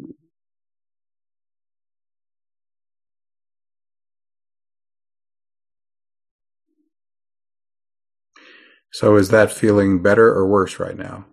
So is that feeling better or worse right now?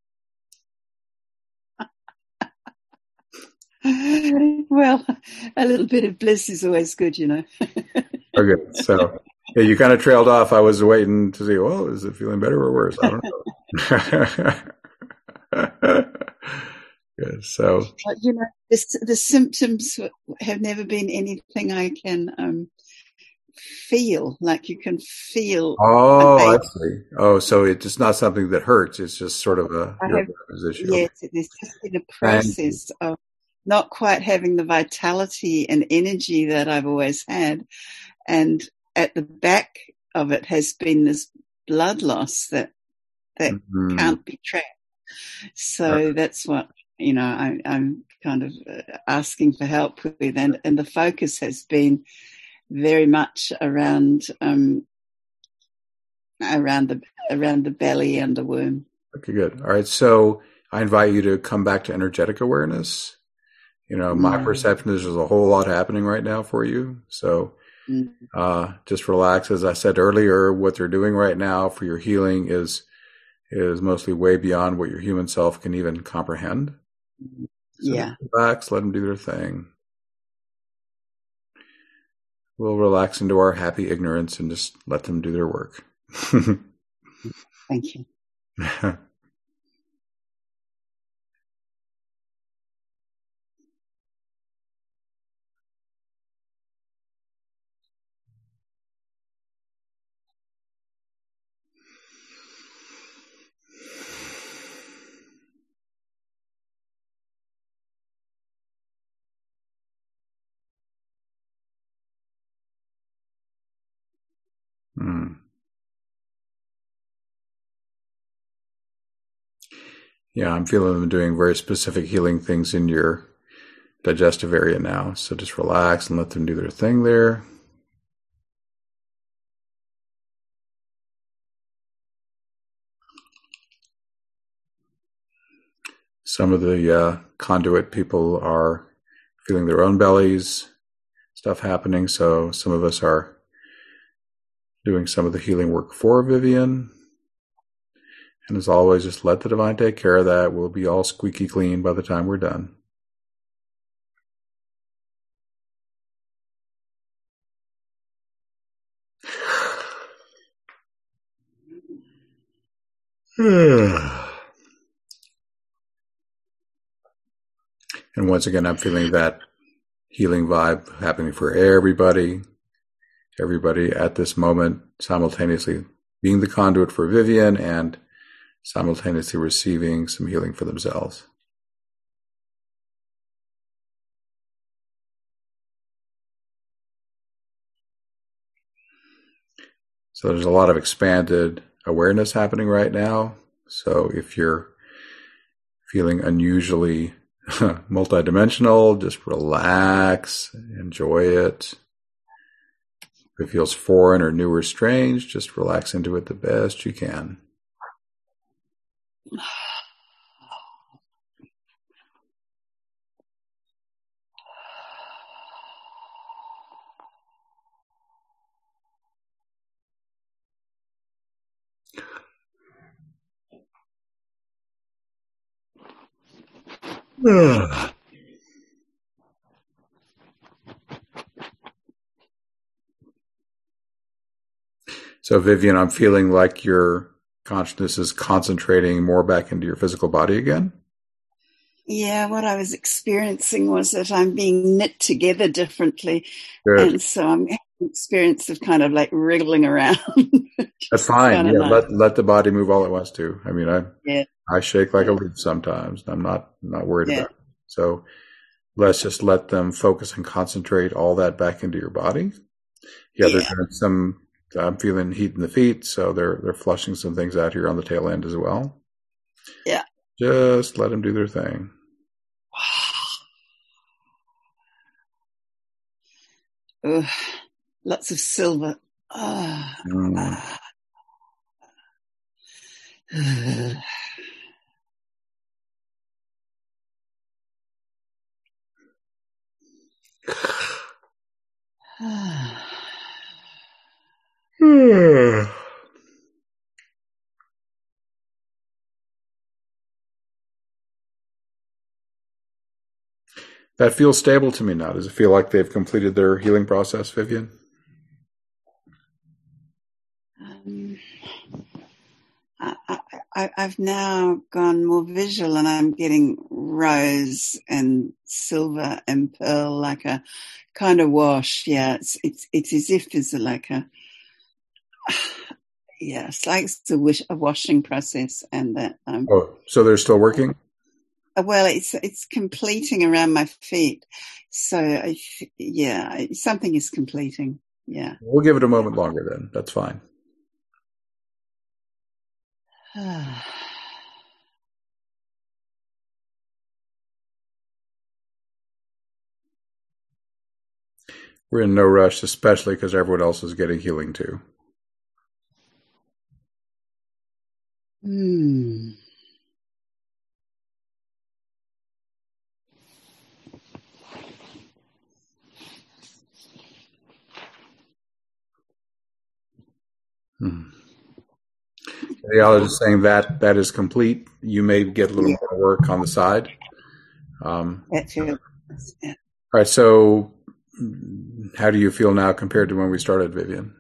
Well, a little bit of bliss is always good, you know.
Okay, so yeah, you kind of trailed off. I was waiting to see, well, is it feeling better or worse? I don't know. Good. So,
but, you know, the, the symptoms have never been anything I can um, feel. Like you can feel.
oh, I see. Oh, so it's not something that hurts. It's just sort of a
I have,
position.
yes, okay. There's just been a process of not quite having the vitality and energy that I've always had. And at the back of it has been this blood loss that that mm-hmm. can't be tracked. So right. That's what, you know, I, I'm kind of asking for help with. And, and the focus has been very much around um, around the around the belly and the womb.
Okay, good. All right. So I invite you to come back to energetic awareness. You know, my mm. perception is there's a whole lot happening right now for you. So mm. uh, just relax. As I said earlier, what they're doing right now for your healing is is mostly way beyond what your human self can even comprehend. So
yeah.
Relax, let them do their thing. We'll relax into our happy ignorance and just let them do their work.
Thank you.
Mm. Yeah, I'm feeling them doing very specific healing things in your digestive area now. So just relax and let them do their thing there. Some of the uh, conduit people are feeling their own bellies, stuff happening. So some of us are doing some of the healing work for Vivian. And as always, just let the divine take care of that. We'll be all squeaky clean by the time we're done. And once again, I'm feeling that healing vibe happening for everybody. Everybody at this moment simultaneously being the conduit for Vivian and simultaneously receiving some healing for themselves. So there's a lot of expanded awareness happening right now. So if you're feeling unusually multidimensional, just relax, enjoy it. If it feels foreign or new or strange, just relax into it the best you can. So, Vivian, I'm feeling like your consciousness is concentrating more back into your physical body again.
Yeah, what I was experiencing was that I'm being knit together differently.
Good.
And so I'm having an experience of kind of like wriggling around.
That's fine. Yeah,
nice.
let let the body move all it wants to. I mean, I
yeah.
I shake like
yeah.
a leaf sometimes. I'm not not worried
yeah.
about it. So let's just let them focus and concentrate all that back into your body. Yeah,
yeah.
they're doing some. I'm feeling heat in the feet, so they're they're flushing some things out here on the tail end as well.
Yeah.
Just let them do their thing.
Ugh, lots of silver. Oh.
Mm. That feels stable to me now. Does it feel like they've completed their healing process, Vivian?
Um, I, I, I've now gone more visual, and I'm getting rose and silver and pearl, like a kind of wash. Yeah, it's it's it's as if there's like a yeah, it's like it's a, wish, a washing process, and that. Um,
oh, so they're still working?
Well, it's it's completing around my feet, so I, yeah, something is completing. Yeah,
we'll give it a moment longer then. That's fine. We're in no rush, especially because everyone else is getting healing too.
Hmm.
Hmm. The other is saying that that is complete. You may get a little yeah. more work on the side. Um,
That's it. Yeah.
All right. So, how do you feel now compared to when we started, Vivian?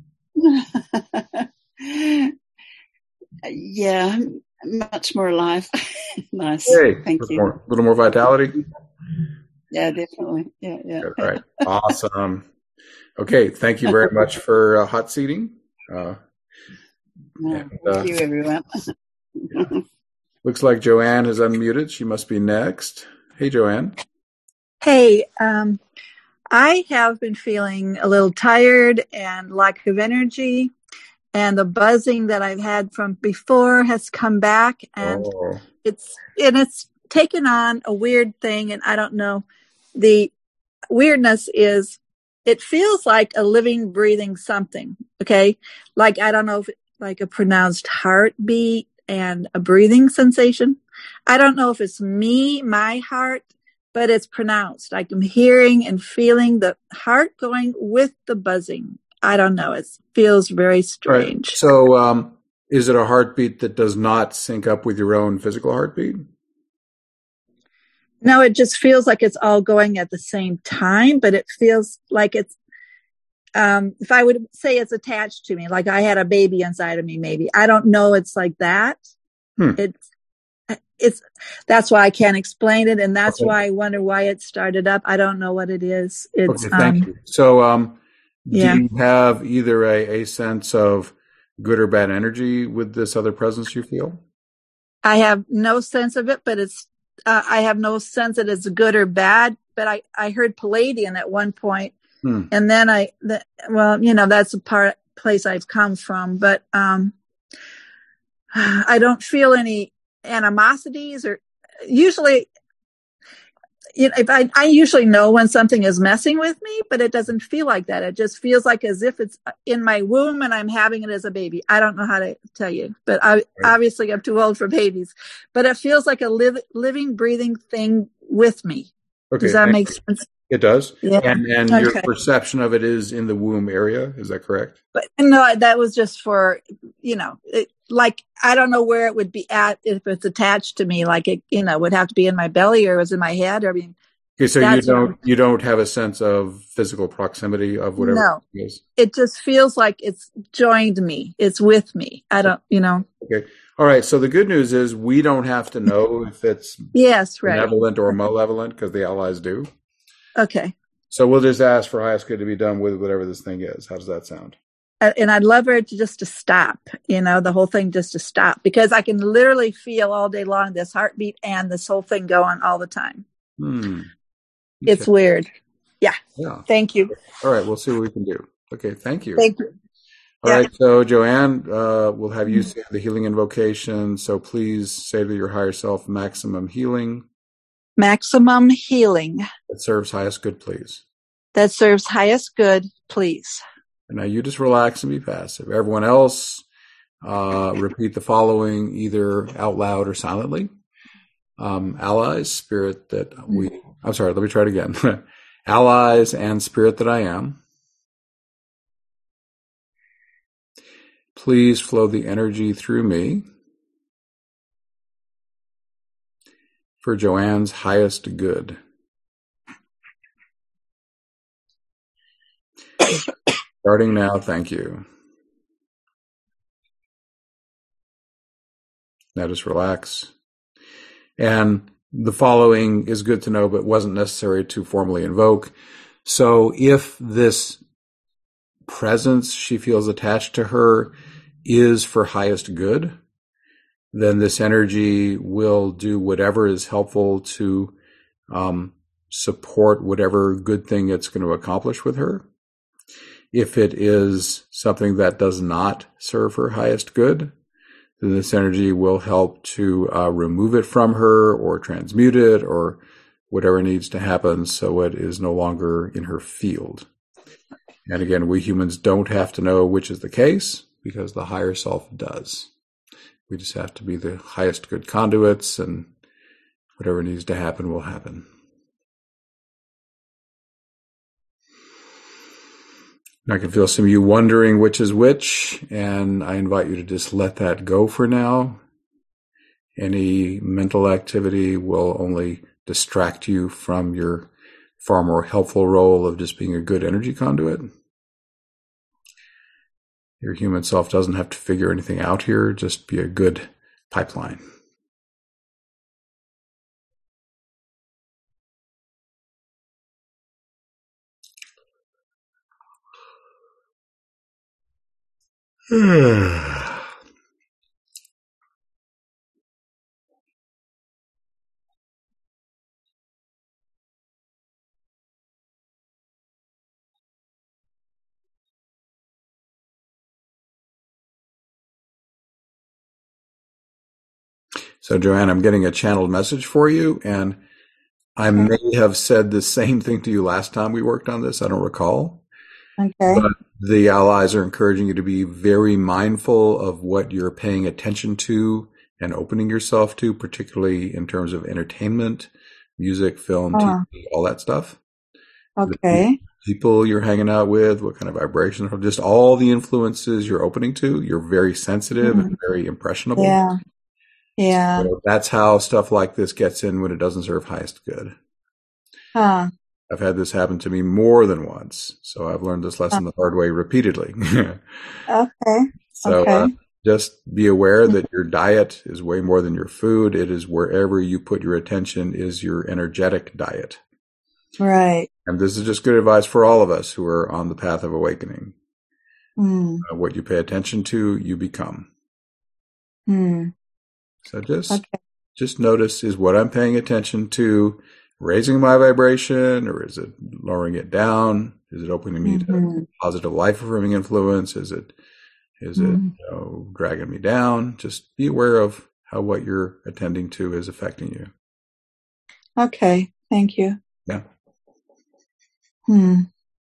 Yeah, much more alive. Nice.
Hey,
Thank
a
you.
More, a little more vitality.
Yeah, definitely. Yeah, yeah.
Good. All right. Awesome. Okay. Thank you very much for uh, hot seating. Uh,
no,
and,
thank
uh,
you, everyone.
Yeah. Looks like Joanne is unmuted. She must be next. Hey, Joanne.
Hey, um, I have been feeling a little tired and lack of energy, and the buzzing that I've had from before has come back, and
Oh,
it's and it's taken on a weird thing, and I don't know. The weirdness is it feels like a living, breathing something. Okay. Like, I don't know if like a pronounced heartbeat and a breathing sensation. I don't know if it's me, my heart, but it's pronounced. Like I'm hearing and feeling the heart going with the buzzing. I don't know. It feels very
right.
strange.
So, um, is it a heartbeat that does not sync up with your own physical heartbeat?
No, it just feels like it's all going at the same time, but it feels like it's, um, if I would say it's attached to me, like I had a baby inside of me, maybe. I don't know. It's like that.
Hmm.
It's, it's, that's why I can't explain it. And that's
Okay.
why I wonder why it started up. I don't know what it is. It's,
Okay, thank
um,
you. So, um, do
yeah.
you have either a, a sense of good or bad energy with this other presence you feel?
I have no sense of it, but it's, uh, I have no sense that it's good or bad, but I, I heard Palladian at one point,
Hmm.
and then I, the, well, you know, that's the part, place I've come from, but, um, I don't feel any animosities or usually, you know, if I, I usually know when something is messing with me, but it doesn't feel like that. It just feels like as if it's in my womb and I'm having it as a baby. I don't know how to tell you, but I,
Right.
obviously I'm too old for babies, but it feels like a live, living, breathing thing with me.
Okay,
Does that
thank
make
you.
sense?
It does.
Yeah.
And and your
Okay.
perception of it is in the womb area. Is that correct?
But no, that was just for, you know, it, like, I don't know where it would be at if it's attached to me. Like it, you know, would have to be in my belly or was in my head. Or, I mean,
Okay, so you
that's what
don't
I'm,
you don't have a sense of physical proximity of whatever
no,
it is.
it just feels like it's joined me. It's with me. I don't, you know.
Okay. All right. So the good news is we don't have to know if it's
Yes, right.
benevolent or malevolent because the allies do.
Okay.
So we'll just ask for highest good to be done with whatever this thing is. How does that sound?
And I'd love her to just to stop, you know, the whole thing just to stop, because I can literally feel all day long this heartbeat and this whole thing going all the time.
Hmm. Okay.
It's weird. Yeah.
Yeah.
Thank you.
All right. We'll see what we can do. Okay. Thank you.
Thank you.
All
Yeah.
right. So Joanne, uh, we'll have you say the healing invocation. So please say to your higher self, maximum healing
Maximum healing
that serves highest good, please.
that serves highest good, please.
And now you just relax and be passive. Everyone else, uh, repeat the following either out loud or silently. Um, allies, spirit that we, I'm sorry, let me try it again. Allies and spirit that I am, please flow the energy through me for Joanne's highest good. Starting now, thank you. Now just relax. And the following is good to know, but wasn't necessary to formally invoke. So if this presence she feels attached to her is for highest good, then this energy will do whatever is helpful to um, support whatever good thing it's going to accomplish with her. If it is something that does not serve her highest good, then this energy will help to uh, remove it from her or transmute it or whatever needs to happen so it is no longer in her field. And again, we humans don't have to know which is the case because the higher self does. We just have to be the highest good conduits, and whatever needs to happen will happen. I can feel some of you wondering which is which, and I invite you to just let that go for now. Any mental activity will only distract you from your far more helpful role of just being a good energy conduit. Your human self doesn't have to figure anything out here, just be a good pipeline. So, Joanne, I'm getting a channeled message for you, and I may have said the same thing to you last time we worked on this. I don't recall.
Okay.
But the allies are encouraging you to be very mindful of what you're paying attention to and opening yourself to, particularly in terms of entertainment, music, film,
Oh,
T V, all that stuff. The
okay.
people you're hanging out with, what kind of vibration, just all the influences you're opening to. You're very sensitive
Mm,
and very impressionable.
yeah. Yeah.
So that's how stuff like this gets in when it doesn't serve highest good.
Huh.
I've had this happen to me more than once, so I've learned this
Uh,
lesson the hard way repeatedly.
Okay.
So
Okay.
uh, just be aware that your diet is way more than your food. It is wherever you put your attention is your energetic diet.
Right.
And this is just good advice for all of us who are on the path of awakening.
Hmm.
Uh, what you pay attention to, you become.
Hmm.
So just
Okay.
just notice, is what I'm paying attention to raising my vibration, or is it lowering it down? Is it opening me to
Mm-hmm.
positive life affirming influence? Is it is it
Mm.
you know, dragging me down? Just be aware of how what you're attending to is affecting you.
Okay. Thank you.
Yeah.
Hmm.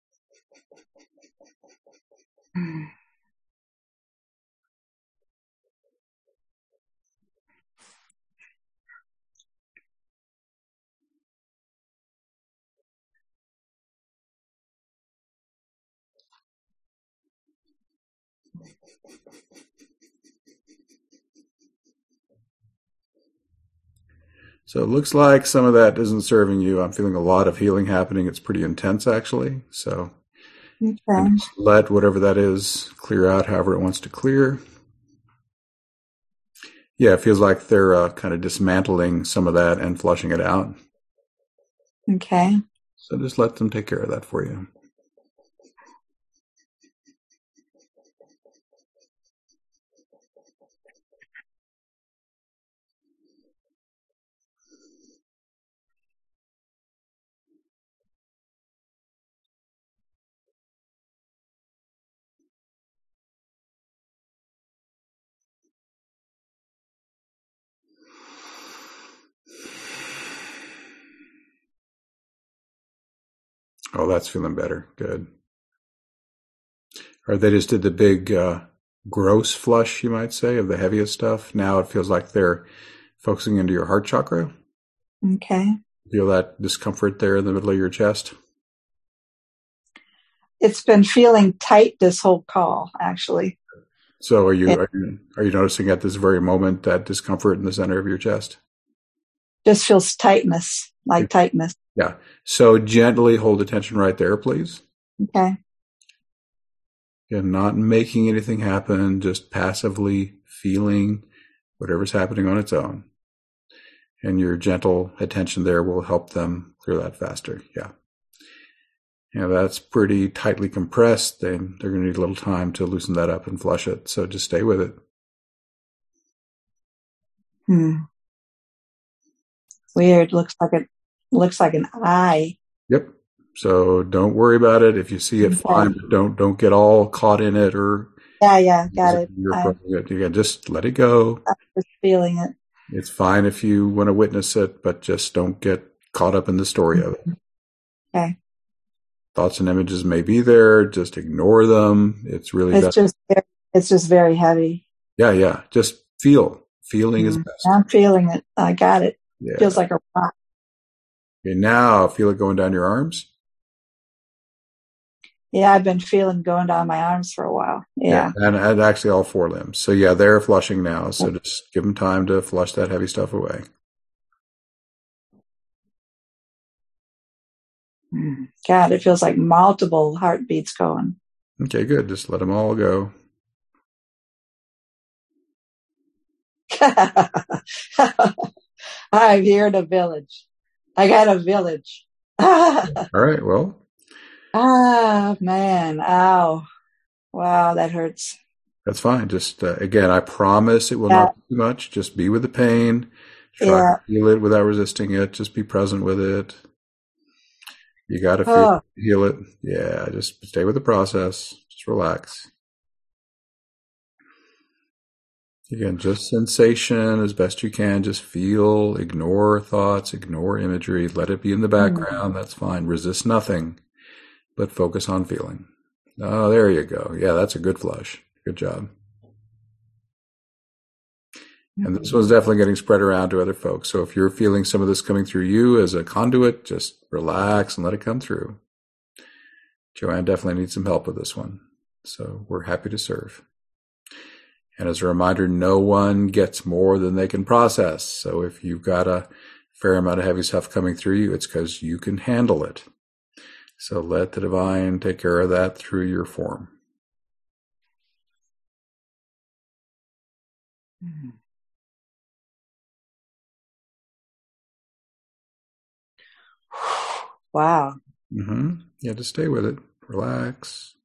So it looks like some of that isn't serving you. I'm feeling a lot of healing happening. It's pretty intense, actually. So
Okay.
just let whatever that is clear out however it wants to clear. Yeah, it feels like they're uh, kind of dismantling some of that and flushing it out.
Okay.
So just let them take care of that for you. Oh, that's feeling better. Good. Or they just did the big uh, gross flush, you might say, of the heaviest stuff. Now it feels like they're focusing into your heart chakra.
Okay.
Feel that discomfort there in the middle of your chest?
It's been feeling tight this whole call, actually.
So are you,
It
are you are you noticing at this very moment that discomfort in the center of your chest?
just feels tightness, like tightness.
Yeah. So gently hold attention right there, please.
Okay.
Again, not making anything happen, just passively feeling whatever's happening on its own. And your gentle attention there will help them clear that faster. Yeah. Yeah, that's pretty tightly compressed. They, they're going to need a little time to loosen that up and flush it. So just stay with it.
Hmm. Weird. Looks like it looks like an eye.
Yep. So don't worry about it. If you see it,
Okay.
fine. But don't don't get all caught in it or
Yeah, yeah, got it.
you're
I'm
yeah, just let it go.
just feeling it.
It's fine if you want to witness it, but just don't get caught up in the story of it.
Okay.
Thoughts and images may be there. Just ignore them. It's really
It's
best.
just very, it's just very heavy.
Yeah, yeah. Just feel. Feeling is
Mm.
best.
I'm feeling it. I got it.
Yeah.
Feels like a rock.
Okay, now feel it going down your arms.
Yeah, I've been feeling going down my arms for a while. Yeah.
And, and actually all four limbs. So yeah, they're flushing now. So just give them time to flush that heavy stuff away.
Mm. God, it feels like multiple heartbeats going.
Okay, good. Just let them all go.
I'm here in a village. I got a village.
All right. Well,
Ah, man. Ow. Wow, that hurts.
that's fine. Just uh, again, I promise it will
Yeah.
not be too much. Just be with the pain. Try
Yeah.
to feel it without resisting it. Just be present with it. You got to feel
Oh,
heal it. Yeah, just stay with the process. Just relax. Again, just sensation as best you can. Just feel, ignore thoughts, ignore imagery, let it be in the background. Mm-hmm. That's fine. Resist nothing, but focus on feeling. Oh, there you go. Yeah, that's a good flush. Good job. Mm-hmm. And this one's definitely getting spread around to other folks. So if you're feeling some of this coming through you as a conduit, just relax and let it come through. Joanne definitely needs some help with this one. So we're happy to serve. And as a reminder, no one gets more than they can process. So if you've got a fair amount of heavy stuff coming through you, it's because you can handle it. So let the divine take care of that through your form.
Wow.
Mm-hmm. Yeah, just stay with it. Relax.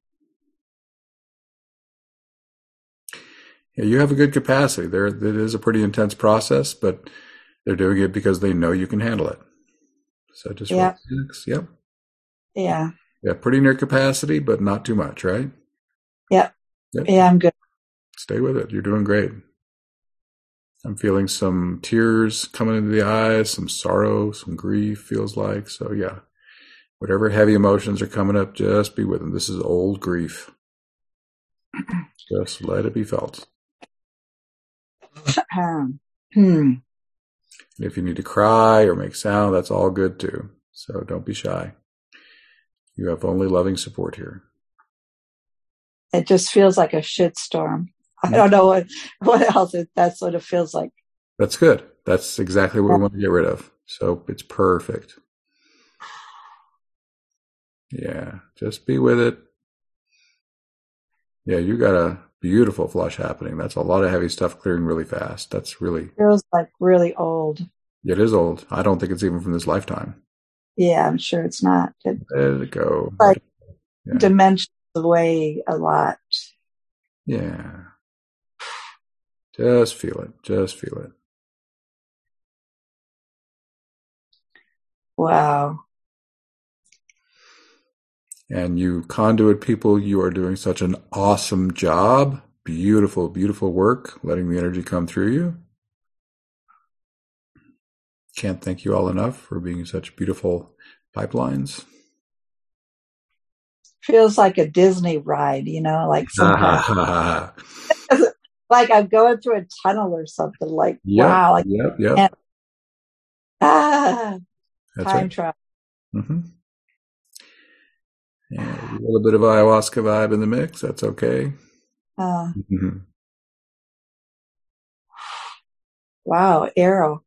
Yeah, you have a good capacity. There, it is a pretty intense process, but they're doing it because they know you can handle it. So just
yep.
relax. Yep.
Yeah.
Yeah, pretty near capacity, but not too much, right?
Yep.
Yep.
Yeah, I'm good.
Stay with it. You're doing great. I'm feeling some tears coming into the eyes, some sorrow, some grief feels like. So yeah, whatever heavy emotions are coming up, just be with them. This is old grief. Just let it be felt.
Um, hmm.
And if you need to cry or make sound, that's all good too. So don't be shy. You have only loving support here.
It just feels like a shitstorm. I don't know what, what else it, that's what it feels like.
That's good. That's exactly what we want to get rid of. So it's perfect. Yeah, just be with it. Yeah, you got a beautiful flush happening. That's a lot of heavy stuff clearing really fast. That's really...
It feels like really old.
It is old. I don't think it's even from this lifetime.
Yeah, I'm sure it's not. It,
Let it go.
Like
yeah.
dimensions away a lot.
Yeah. Just feel it. Just feel it.
Wow.
And you conduit people, you are doing such an awesome job. Beautiful, beautiful work, letting the energy come through you. Can't thank you all enough for being such beautiful pipelines.
Feels like a Disney ride, you know, like some kind of, like I'm going through a tunnel or something. Like
yep,
wow, like
yep, yep.
And, ah,
That's
time
right.
travel.
Mm-hmm. Yeah, a little bit of ayahuasca vibe in the mix. That's okay.
Uh,
mm-hmm.
Wow, arrow.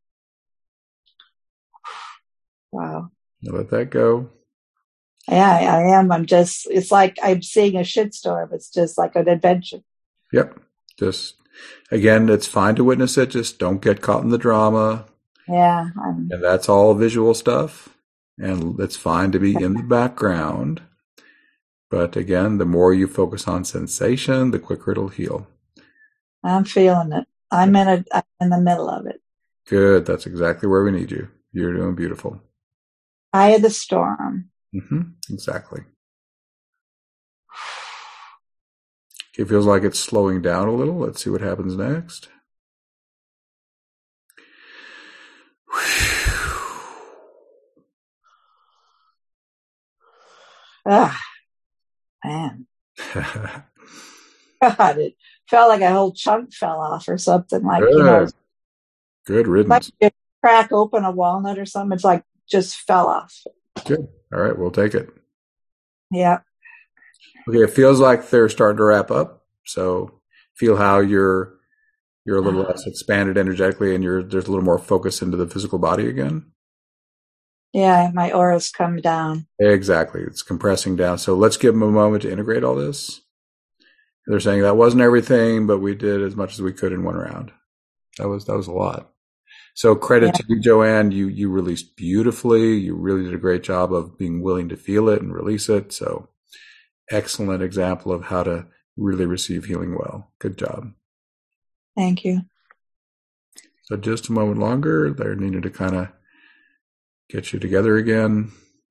Wow.
Let that go.
Yeah, I am. I'm just, it's like I'm seeing a shitstorm. It's just like an adventure.
Yep. Just, again, it's fine to witness it. Just don't get caught in the drama.
Yeah. I'm...
And that's all visual stuff. And it's fine to be in the background. But again, the more you focus on sensation, the quicker it'll heal.
I'm feeling it. I'm in a, I'm in the middle of it.
Good. That's exactly where we need you. You're doing beautiful.
Eye of the storm.
Mm-hmm. Exactly. It feels like it's slowing down a little. Let's see what happens next.
Ah, man. God, it felt like a whole chunk fell off or something. Like,
Good.
you know,
good riddance.
Like you crack open a walnut or something. It's like just fell off.
Good. All right, we'll take it.
Yeah.
Okay, it feels like they're starting to wrap up. So feel how you're you're a little less expanded energetically, and you're there's a little more focus into the physical body again.
Yeah, my aura's come down.
Exactly, it's compressing down. So let's give them a moment to integrate all this. They're saying that wasn't everything, but we did as much as we could in one round. That was that was a lot. So credit
yeah.
to you, Joanne. You you released beautifully. You really did a great job of being willing to feel it and release it. So excellent example of how to really receive healing well. Good job.
Thank you.
So just a moment longer. They're needing to kind of get you together again.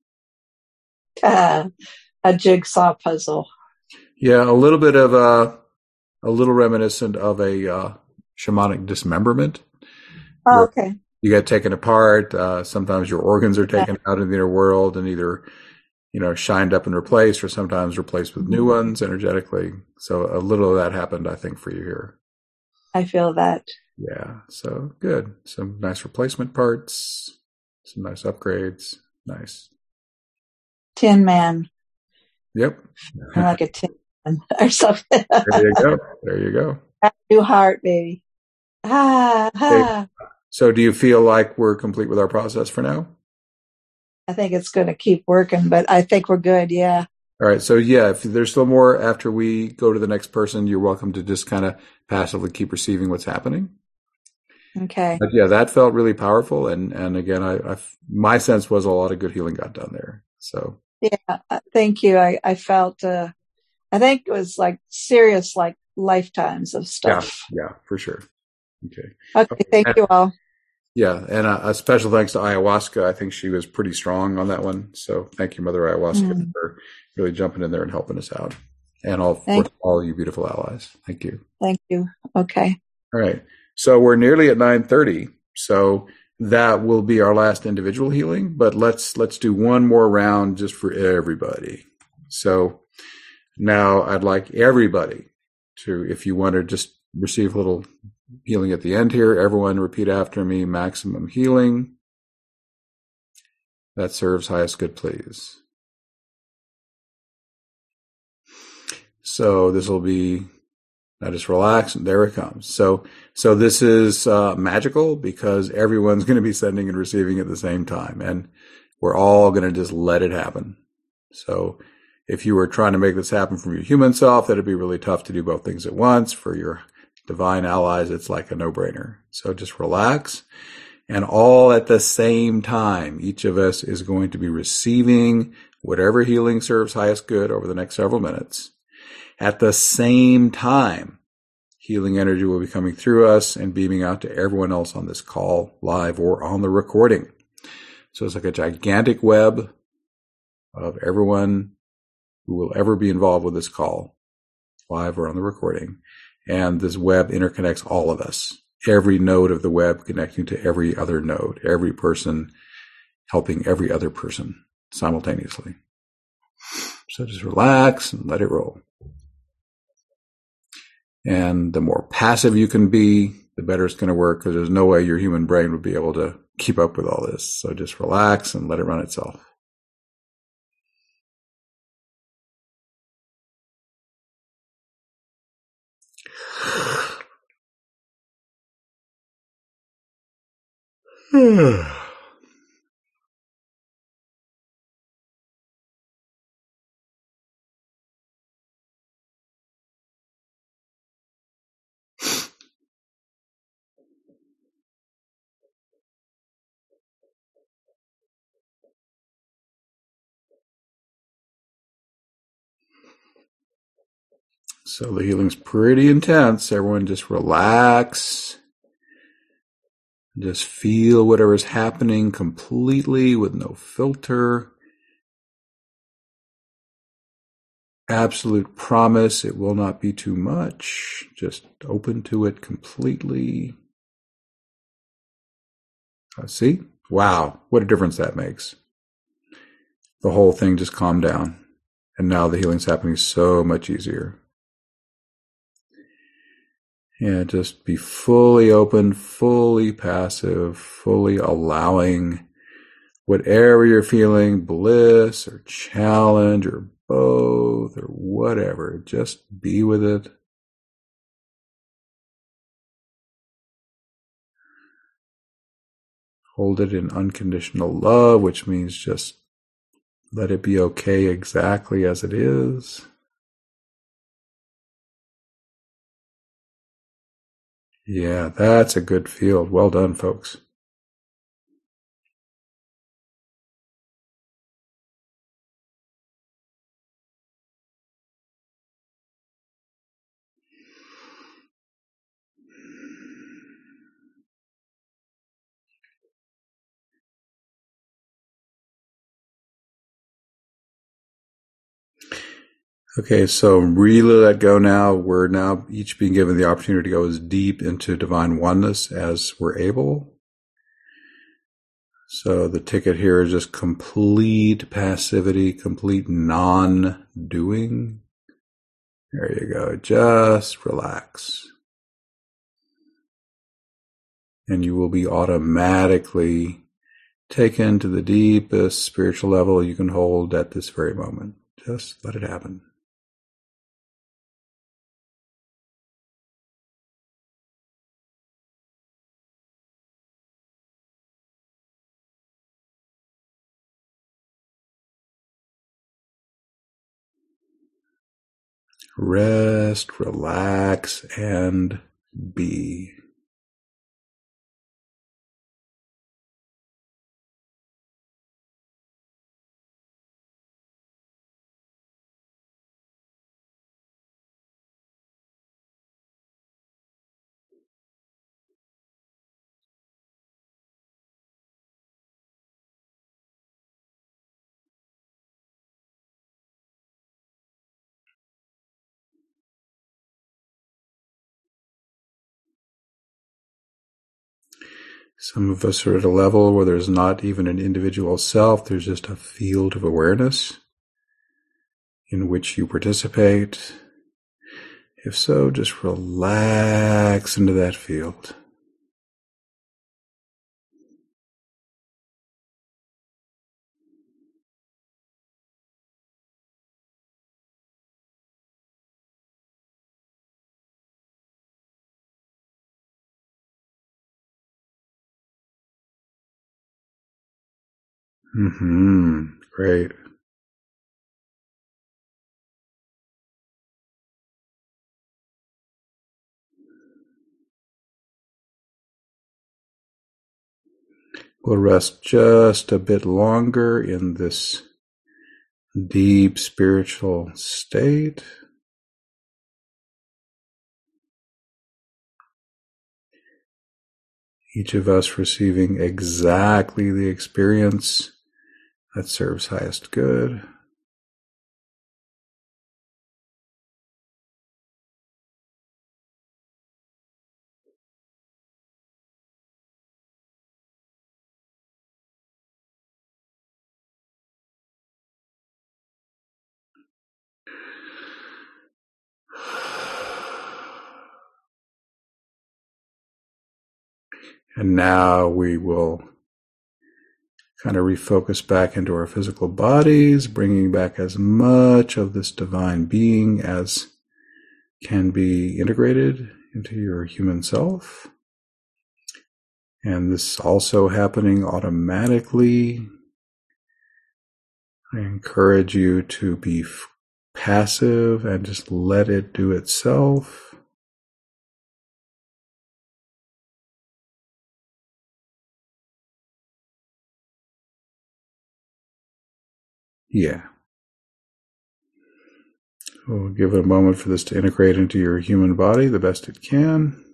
Uh, a jigsaw puzzle.
Yeah, a little bit of a, a little reminiscent of a uh, shamanic dismemberment.
Oh, okay.
You get taken apart. Uh, sometimes your organs are taken out in the inner world and either, you know, shined up and replaced, or sometimes replaced with new ones energetically. So a little of that happened, I think, for you here.
I feel that.
Yeah. So good. Some nice replacement parts, some nice upgrades. Nice.
Tin Man.
Yep.
I'm like a tin man or something.
There you go. There you go.
New heart, baby. Ah, ah.
So do you feel like we're complete with our process for now?
I think it's going to keep working, but I think we're good. Yeah.
All right. So yeah, if there's still more after we go to the next person, you're welcome to just kind of passively keep receiving what's happening.
Okay.
But yeah, that felt really powerful. And, and again, I, I, my sense was a lot of good healing got done there. So
yeah, thank you. I, I felt, uh, I think it was like serious, like lifetimes of stuff.
Yeah. Yeah, for sure. Okay.
Okay. Thank
and,
you all.
Yeah. And a, a special thanks to ayahuasca. I think she was pretty strong on that one. So thank you, Mother Ayahuasca, mm. for really jumping in there and helping us out. And all, for all you beautiful allies. Thank you.
Thank you. Okay.
All right. So we're nearly at nine thirty. So that will be our last individual healing, but let's, let's do one more round just for everybody. So now I'd like everybody to, if you want to just receive a little healing at the end here, everyone repeat after me: maximum healing that serves highest good, please. So this will be, now just relax, and there it comes. So, so this is uh, magical because everyone's going to be sending and receiving at the same time, and we're all going to just let it happen. So if you were trying to make this happen from your human self, that'd be really tough to do both things at once. For your divine allies, it's like a no-brainer. So just relax, and all at the same time, each of us is going to be receiving whatever healing serves highest good over the next several minutes. At the same time, healing energy will be coming through us and beaming out to everyone else on this call, live or on the recording. So it's like a gigantic web of everyone who will ever be involved with this call, live or on the recording. And this web interconnects all of us. Every node of the web connecting to every other node, every person helping every other person simultaneously. So just relax and let it roll. And the more passive you can be, the better it's going to work, because there's no way your human brain would be able to keep up with all this. So just relax and let it run itself. So the healing's pretty intense. Everyone just relax. Just feel whatever's happening completely with no filter. Absolute promise it will not be too much. Just open to it completely. Uh, see? Wow, what a difference that makes. The whole thing just calmed down. And now the healing's happening so much easier. Yeah, just be fully open, fully passive, fully allowing whatever you're feeling, bliss or challenge or both or whatever. Just be with it. Hold it in unconditional love, which means just let it be okay exactly as it is. Yeah, that's a good field. Well done, folks. Okay, so really let go now. We're now each being given the opportunity to go as deep into divine oneness as we're able. So the ticket here is just complete passivity, complete non-doing. There you go. Just relax. And you will be automatically taken to the deepest spiritual level you can hold at this very moment. Just let it happen. Rest, relax, and be. Some of us are at a level where there's not even an individual self, there's just a field of awareness in which you participate. If so, just relax into that field. Mm-hmm. Great. We'll rest just a bit longer in this deep spiritual state. Each of us receiving exactly the experience that serves highest good. And now we will kind of refocus back into our physical bodies, bringing back as much of this divine being as can be integrated into your human self. And this also happening automatically. I encourage you to be f- passive and just let it do itself. Yeah. We'll give it a moment for this to integrate into your human body the best it can.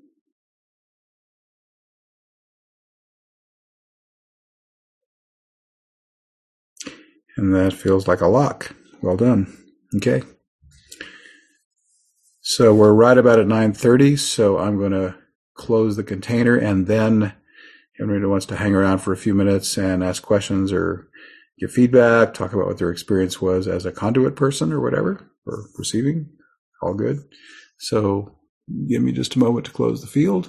And that feels like a lock. Well done. Okay. So we're right about at nine thirty, so I'm going to close the container, and then anyone who wants to hang around for a few minutes and ask questions or give feedback, talk about what their experience was as a conduit person or whatever, or receiving, all good. So give me just a moment to close the field.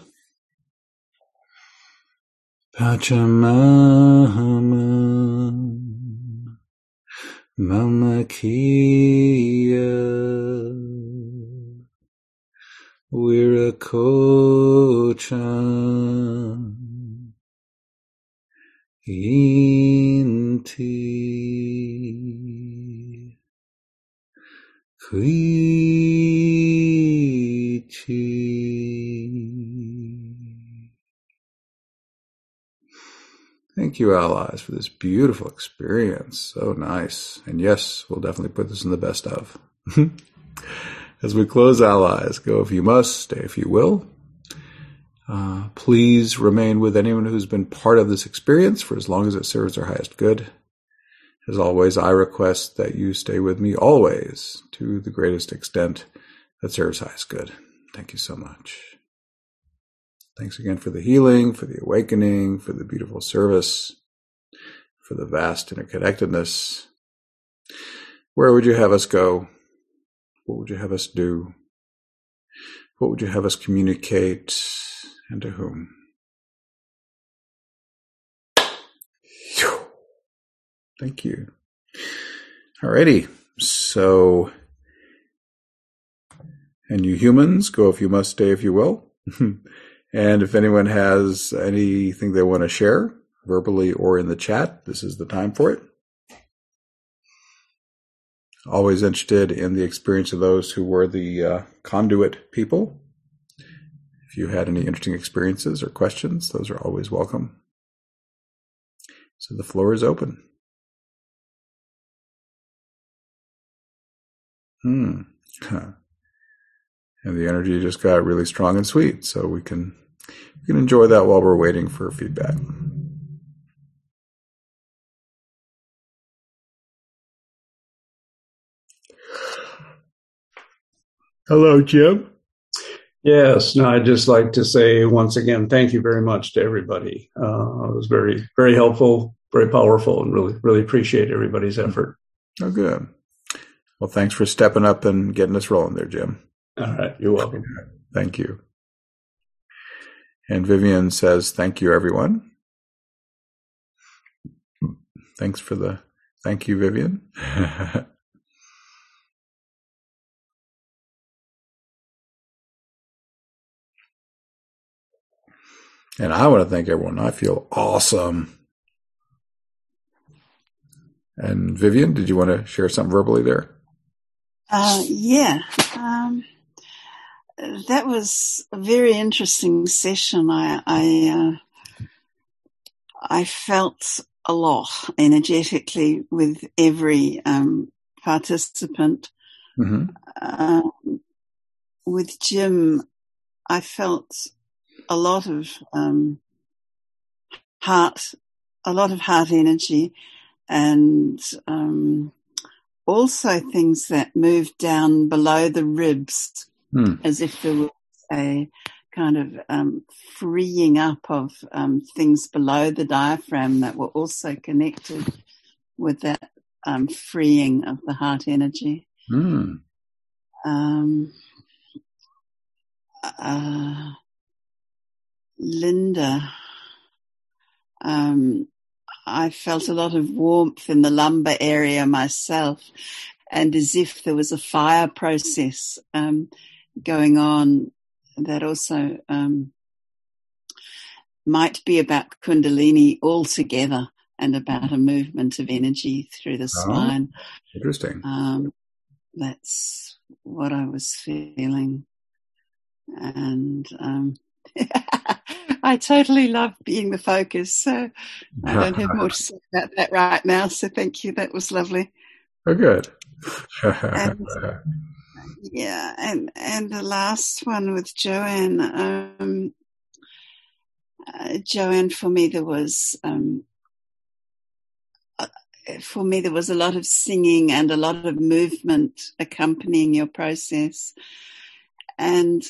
Pachamama Mama Kia Wirakochan Inti Kuichi. Thank you, allies, for this beautiful experience. So nice. And yes, we'll definitely put this in the best of. As we close, allies, go if you must, stay if you will. Uh, please remain with anyone who's been part of this experience for as long as it serves our highest good. As always, I request that you stay with me always to the greatest extent that serves highest good. Thank you so much. Thanks again for the healing, for the awakening, for the beautiful service, for the vast interconnectedness. Where would you have us go? What would you have us do? What would you have us communicate, and to whom? Thank you. Alrighty. So, and you humans, go if you must, stay if you will. And if anyone has anything they want to share, verbally or in the chat, this is the time for it. Always interested in the experience of those who were the uh, conduit people. If you had any interesting experiences or questions, those are always welcome. So the floor is open. Hmm. And the energy just got really strong and sweet, so we can we can enjoy that while we're waiting for feedback. Hello, Jim.
Yes, no, I'd just like to say once again, thank you very much to everybody. Uh, it was very, very helpful, very powerful, and really, really appreciate everybody's effort.
Oh, good. Well, thanks for stepping up and getting us rolling there, Jim.
All right, you're welcome.
Thank you. And Vivian says, thank you, everyone. Thanks for the, thank you, Vivian. And I want to thank everyone. I feel awesome. And Vivian, did you want to share something verbally there?
Uh, yeah. Um, that was a very interesting session. I I, uh, I felt a lot energetically with every um, participant.
Mm-hmm.
Uh, with Jim, I felt a lot of um, heart, a lot of heart energy, and um, also things that moved down below the ribs, hmm. as if there was a kind of um, freeing up of um, things below the diaphragm that were also connected with that um, freeing of the heart energy.
Hmm.
Um, uh, Linda, um, I felt a lot of warmth in the lumbar area myself, and as if there was a fire process um, going on that also um, might be about Kundalini altogether and about a movement of energy through the spine.
Oh, interesting.
Um, that's what I was feeling. And um, I totally love being the focus, so I don't have more to say about that right now, so thank you. That was lovely.
Oh, good.
and, yeah, and and the last one with Joanne. Um, uh, Joanne, for me, there was um, uh, for me there was a lot of singing and a lot of movement accompanying your process, and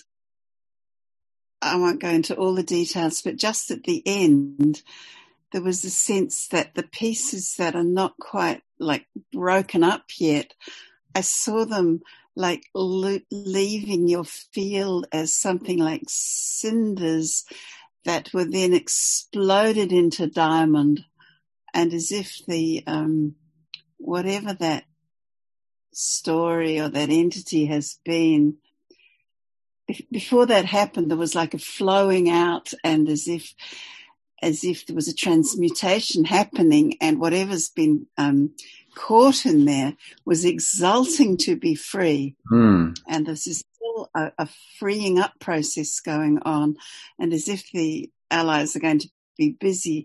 I won't go into all the details, but just at the end, there was a sense that the pieces that are not quite like broken up yet, I saw them like lo- leaving your field as something like cinders that were then exploded into diamond, and as if the um, whatever that story or that entity has been, before that happened, there was like a flowing out, and as if as if there was a transmutation happening, and whatever's been um, caught in there was exulting to be free.
Mm.
And there's still a, a freeing up process going on, and as if the allies are going to be busy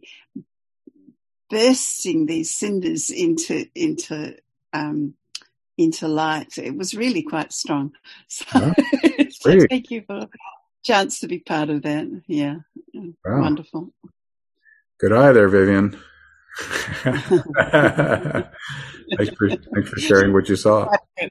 bursting these cinders into into um, into light. It was really quite strong. So,
oh,
so thank you for the chance to be part of that. Yeah,
wow.
Wonderful.
Good eye there, Vivian. thanks, for, thanks for sharing what you saw.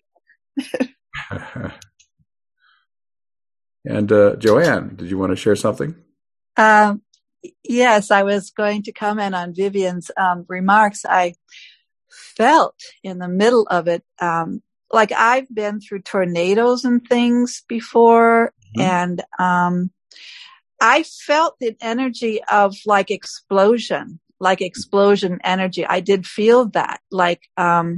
And uh, Joanne, did you want to share something?
Um, yes, I was going to comment on Vivian's um, remarks. I felt in the middle of it, um, like I've been through tornadoes and things before, mm-hmm. and um, I felt the energy of like explosion, like explosion energy. I did feel that, like um,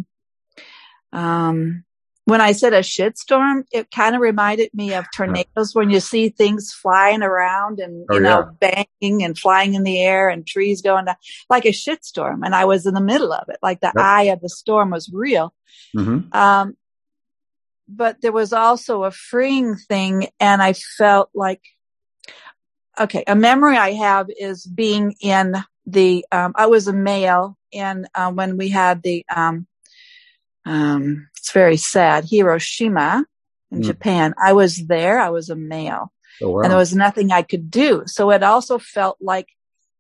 um, when I said a shitstorm, it kind of reminded me of tornadoes when you see things flying around and, you oh, know, yeah. banging and flying in the air and trees going down, like a shitstorm. And I was in the middle of it, like the yep. eye of the storm was real. Mm-hmm. Um, but there was also a freeing thing. And I felt like, okay, a memory I have is being in the, um, I was a male and uh, when we had the, um, Um, it's very sad. Hiroshima in mm. Japan. I was there. I was a male, oh, wow. and there was nothing I could do. So it also felt like,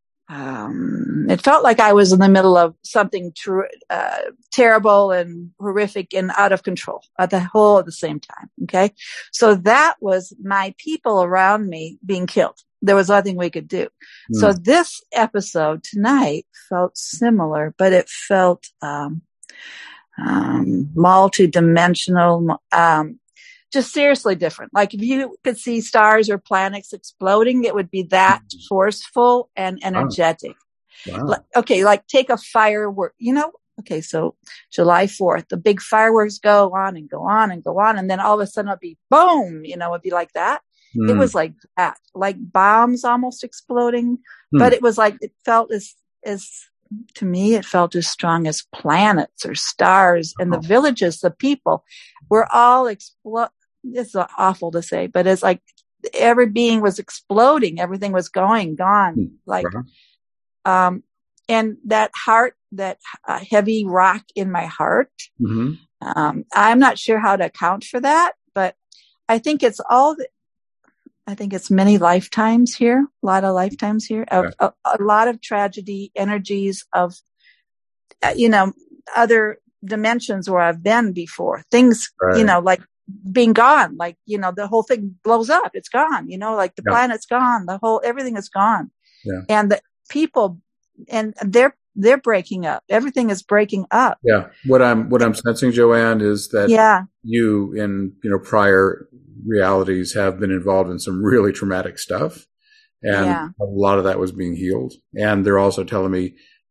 um, it felt like I was in the middle of something ter- uh, terrible and horrific and out of control at the whole at the same time. Okay. So that was my people around me being killed. There was nothing we could do. Mm. So this episode tonight felt similar, but it felt, um, Um, multi-dimensional, um, just seriously different. Like if you could see stars or planets exploding, it would be that mm-hmm. forceful and energetic. Wow. Wow. Like, okay, like take a firework, you know, okay, so July fourth, the big fireworks go on and go on and go on. And then all of a sudden it'd be boom, you know, it'd be like that. Mm. It was like that, like bombs almost exploding, mm. but it was like, it felt as, as, to me, it felt as strong as planets or stars, and the villages, the people were all explode. It's awful to say, but it's like every being was exploding. Everything was going, gone. Like, um, and that heart, that uh, heavy rock in my heart. Mm-hmm. Um, I'm not sure how to account for that, but I think it's all the, I think it's many lifetimes here, a lot of lifetimes here, of, right. a, a lot of tragedy, energies of, uh, you know, other dimensions where I've been before. Things, right. you know, like being gone, like, you know, the whole thing blows up. It's gone, you know, like the yeah. planet's gone, the whole, everything is gone. Yeah. And the people, and they're, they're breaking up. Everything is breaking up.
Yeah. What I'm, what I'm sensing, Joanne, is that
yeah.
you in, you know, prior realities have been involved in some really traumatic stuff. And yeah. a lot of that was being healed. And they're also telling me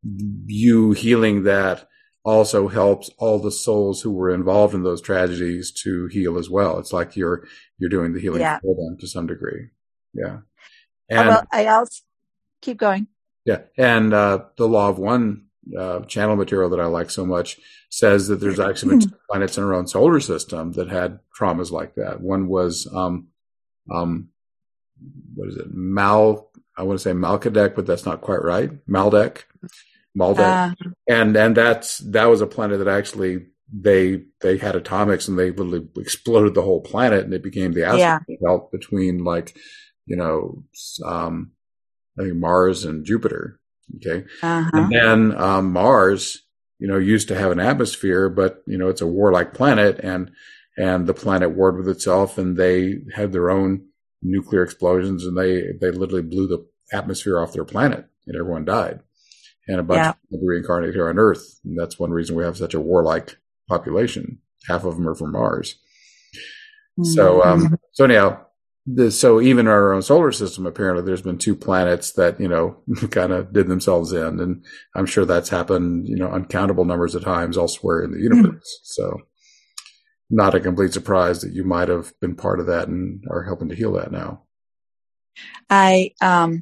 you healing that also helps all the souls who were involved in those tragedies to heal as well. It's like you're, you're doing the healing yeah. for them to some degree. Yeah.
And well, I also keep going.
Yeah. And, uh, the Law of One, uh, channel material that I like so much says that there's actually been planets in our own solar system that had traumas like that. One was, um, um, what is it? Mal, I want to say Malkadek, but that's not quite right. Maldek, Maldek. Uh, and, and that's, that was a planet that actually they, they had atomics and they literally exploded the whole planet and it became the asteroid yeah. belt between like, you know, um, I think Mars and Jupiter. Okay. Uh-huh. And then, um, Mars, you know, used to have an atmosphere, but, you know, it's a warlike planet and, and the planet warred with itself and they had their own nuclear explosions and they, they literally blew the atmosphere off their planet and everyone died. And a bunch yeah. of people reincarnated here on Earth. And that's one reason we have such a warlike population. Half of them are from Mars. Mm-hmm. So, um, so anyhow, the, so even in our own solar system, apparently there's been two planets that, you know, kind of did themselves in. And I'm sure that's happened, you know, uncountable numbers of times elsewhere in the universe. Mm-hmm. So not a complete surprise that you might have been part of that and are helping to heal that now.
I, um,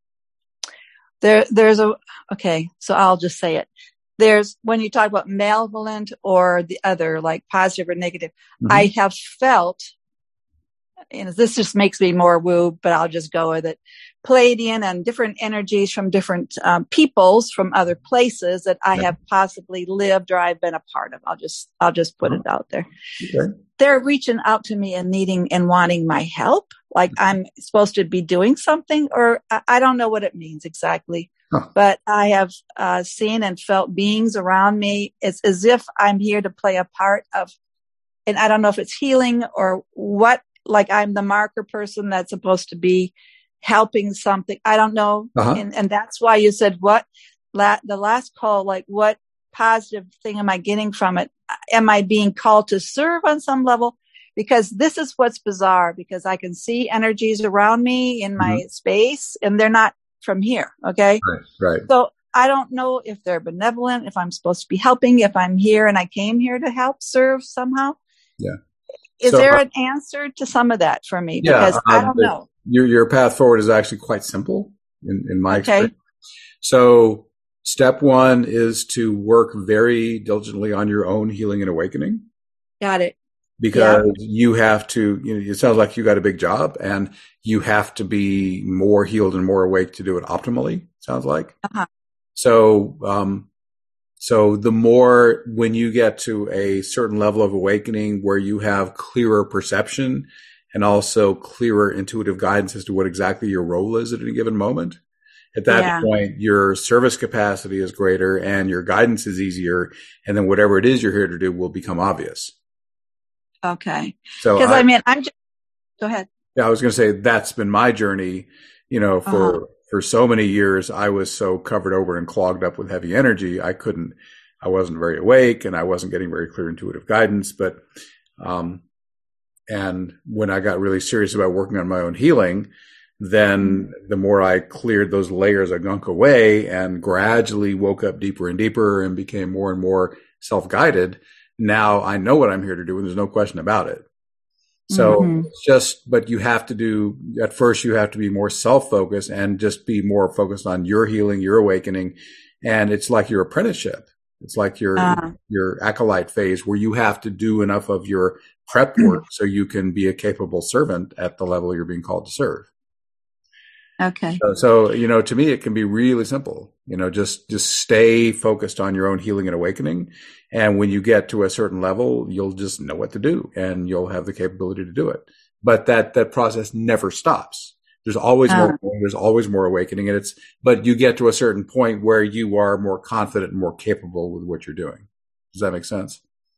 there, there's a, okay, so I'll just say it. There's, when you talk about malevolent or the other, like positive or negative, mm-hmm. I have felt, and this just makes me more woo, but I'll just go with it. Pleiadian and different energies from different um, peoples from other places that I have possibly lived or I've been a part of. I'll just, I'll just put it out there. Okay. They're reaching out to me and needing and wanting my help. Like I'm supposed to be doing something, or I, I don't know what it means exactly.
Huh.
but I have uh, seen and felt beings around me. It's as if I'm here to play a part of, and I don't know if it's healing or what, like I'm the marker person that's supposed to be helping something. I don't know.
Uh-huh.
And, and that's why you said what la- the last call, like what positive thing am I getting from it? Am I being called to serve on some level? Because this is what's bizarre, because I can see energies around me in my mm-hmm. space and they're not from here. Okay.
Right. Right.
So I don't know if they're benevolent, if I'm supposed to be helping, if I'm here and I came here to help serve somehow.
Yeah.
Is
so,
there
uh,
an answer to some of that for me?
Yeah,
Because
um,
I don't know.
Your, your path forward is actually quite simple in, in my
okay.
experience. So step one is to work very diligently on your own healing and awakening.
Got it.
Because yeah. you have to, you know, it sounds like you got a big job and you have to be more healed and more awake to do it optimally, sounds like.
Uh-huh.
So, um, so the more, when you get to a certain level of awakening where you have clearer perception and also clearer intuitive guidance as to what exactly your role is at any given moment, at that
yeah.
point, your service capacity is greater and your guidance is easier. And then whatever it is you're here to do will become obvious.
Okay.
So,
because I, I mean, I'm just, go ahead.
Yeah, I was going to say that's been my journey, you know, for, uh-huh. for so many years. I was so covered over and clogged up with heavy energy. I couldn't, I wasn't very awake and I wasn't getting very clear intuitive guidance. But, um, and when I got really serious about working on my own healing, then the more I cleared those layers of gunk away and gradually woke up deeper and deeper and became more and more self-guided, now I know what I'm here to do and there's no question about it. So mm-hmm. it's just, but you have to do, at first you have to be more self-focused and just be more focused on your healing, your awakening. And it's like your apprenticeship. It's like your, uh. your acolyte phase where you have to do enough of your prep work so you can be a capable servant at the level you're being called to serve.
Okay.
So, so, you know, to me, it can be really simple, you know, just, just stay focused on your own healing and awakening. And when you get to a certain level, you'll just know what to do and you'll have the capability to do it. But that, that process never stops. There's always uh, more, there's always more awakening. And it's, but you get to a certain point where you are more confident and more capable with what you're doing. Does that make sense?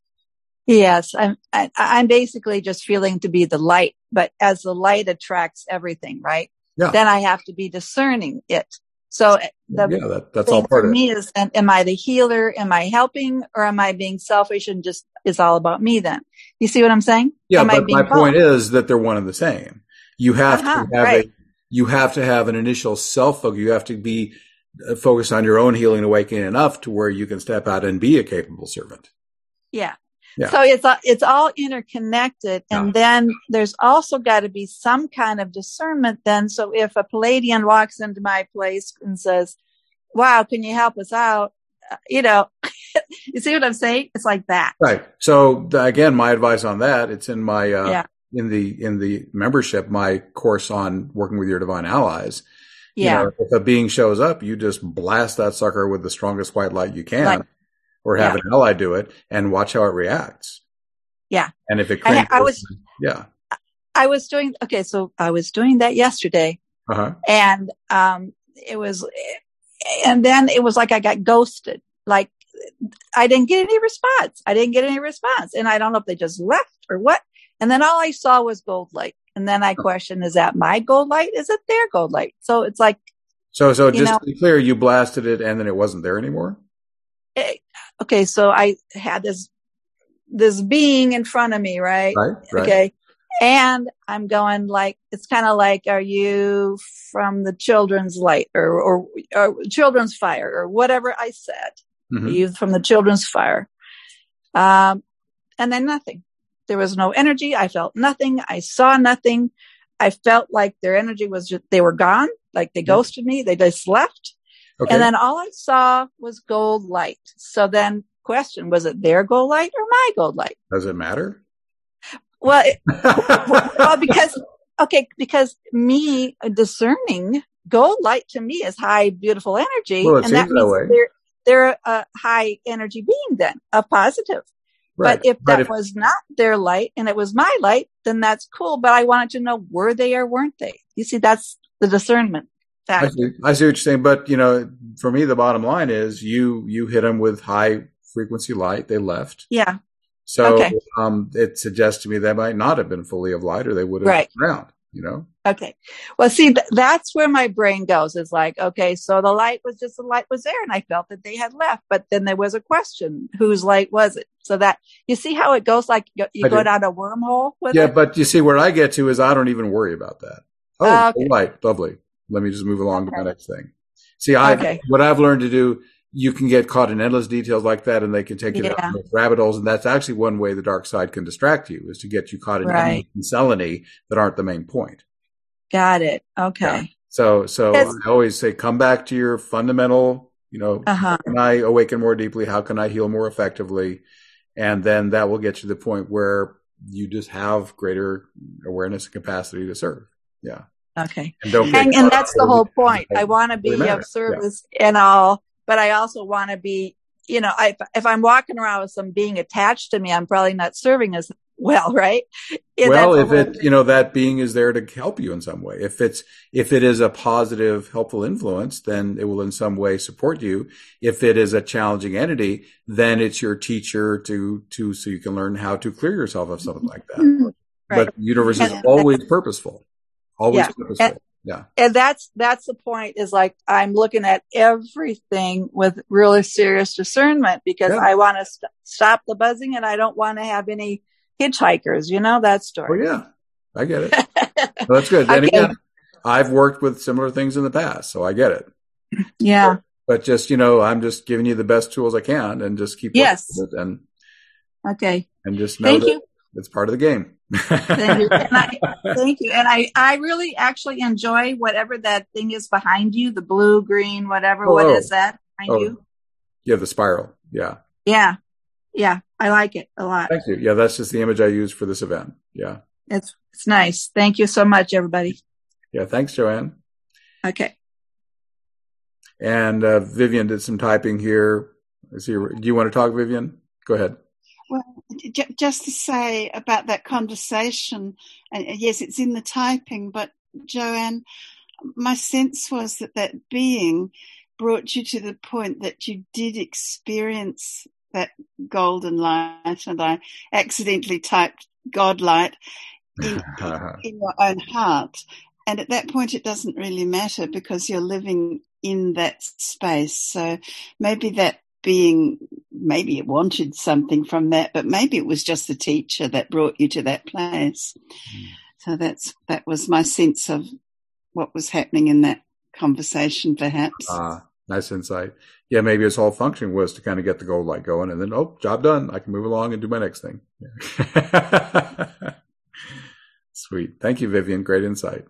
Yes. I'm, I, I'm basically just feeling to be the light, but as the light attracts everything, right?
Yeah.
Then I have to be discerning it. So the
yeah, that, that's
thing
all part
for
of
me
it.
is, am I the healer? Am I helping, or am I being selfish and just is all about me? Then you see what I'm saying?
Yeah,
am
but my
both?
point is that they're one and the same. You have
uh-huh,
to have
right.
a, you have to have an initial self focus. You have to be focused on your own healing and awakening enough to where you can step out and be a capable servant.
Yeah.
Yeah.
So it's it's all interconnected, and
yeah.
then there's also got to be some kind of discernment. Then, so if a Palladian walks into my place and says, "Wow, can you help us out?" Uh, you know, you see what I'm saying? It's like that,
right? So the, again, my advice on that, it's in my uh,
yeah.
in the in the membership, my course on working with your divine allies.
Yeah.
You know, if a being shows up, you just blast that sucker with the strongest white light you can. Like, or have
yeah.
an ally do it and watch how it reacts.
Yeah.
And if it
I, I was,
yeah.
I was doing, okay. So I was doing that yesterday
uh-huh.
and, um, it was, and then it was like I got ghosted. Like I didn't get any response. I didn't get any response. And I don't know if they just left or what. And then all I saw was gold light. And then I questioned, is that my gold light? Is it their gold light? So it's like,
so, so just
know,
to be clear, you blasted it and then it wasn't there anymore?
It, okay. So I had this, this being in front of me, right?
Right. right.
Okay. And I'm going like, it's kind of like, are you from the children's light or, or, or children's fire or whatever I said? Mm-hmm. Are you from the children's fire? Um, and then nothing. There was no energy. I felt nothing. I saw nothing. I felt like their energy was just, they were gone. Like they ghosted me. They just left. Okay. And then all I saw was gold light. So then question, was it their gold light or my gold light?
Does it matter?
Well, it, well, because, okay, because me discerning gold light to me is high, beautiful energy.
Well, it
and
seems
that means
that way.
they're, they're a high energy being then, a positive.
Right.
But if
but
that
if,
was not their light and it was my light, then that's cool. But I wanted to know, were they or weren't they? You see, that's the discernment.
I
factor.
see, I see what you're saying, but you know, for me, the bottom line is you you hit them with high frequency light. They left.
Yeah.
So
Okay.
um, it suggests to me they might not have been fully of light, or they would have
Right.
been around. You know.
Okay. Well, see, th- that's where my brain goes. It's like, okay, so the light was just, the light was there and I felt that they had left, but then there was a question, whose light was it? So that, you see how it goes, like you, you
I
go
do.
down a wormhole with
Yeah,
it?
but you see, where I get to is I don't even worry about that. Oh,
Ah, okay.
light, lovely. Let me just move along
Okay.
to my next thing. See, I
Okay.
what I've learned to do, you can get caught in endless details like that, and they can take you
Yeah.
down rabbit holes. And that's actually one way the dark side can distract you, is to get you caught in
Right.
miscellany that aren't the main point.
Got it.
Yeah.
Okay.
So, so
Yes.
I always say, come back to your fundamental. You know,
Uh huh.
how can I awaken more deeply? How can I heal more effectively? And then that will get you to the point where you just have greater awareness and capacity to serve. Yeah.
Okay.
And don't get
And,
caught
and
up
that's the
with
whole
the-
point. I want to
really
be
matter.
of service and all, but I also want to be, you know, I, if I'm walking around with some being attached to me, I'm probably not serving as well, right? Yeah,
Well,
that's
if
the whole
it, you know, that being is there to help you in some way. If it's, if it is a positive, helpful influence, then it will in some way support you. If it is a challenging entity, then it's your teacher to, to, so you can learn how to clear yourself of something like that.
thing. Right.
But the universe is
And-
always purposeful, always
Yeah.
purposeful.
And-
Yeah.
And that's, that's the point, is like, I'm looking at everything with really serious discernment, because
Yeah.
I want to st- stop the buzzing and I don't want to have any hitchhikers, you know, that
Oh
story.
yeah. I get it. Well, that's good. And
Okay.
again, I've worked with similar things in the past, so I get it.
Yeah.
But just, you know, I'm just giving you the best tools I can, and just keep working
Yes.
with it, and
Okay.
and just know
Thank
that
you.
it's part of the game.
Thank you. And I, thank you. And I, I really actually enjoy whatever that thing is behind you, the blue, green, whatever. What
Oh.
is that behind
Oh.
you?
You have the spiral. Yeah.
Yeah. Yeah. I like it a lot.
Thank you. Yeah, that's just the image I used for this event. Yeah.
It's, it's nice. Thank you so much, everybody.
Yeah. Thanks, Joanne.
Okay.
And uh, Vivian did some typing here. Is he, do you want to talk, Vivian? Go ahead.
Well, j- just to say about that conversation, and yes, it's in the typing, but Joanne, my sense was that that being brought you to the point that you did experience that golden light, and I accidentally typed God light in, in your own heart. And at that point, it doesn't really matter, because you're living in that space. So maybe that being, maybe it wanted something from that, but maybe it was just the teacher that brought you to that place. Mm. So that's, that was my sense of what was happening in that conversation, perhaps.
Ah, uh, nice insight. Yeah, maybe its whole function was to kind of get the gold light going, and then, oh, job done. I can move along and do my next thing. Yeah. Sweet. Thank you, Vivian. Great insight.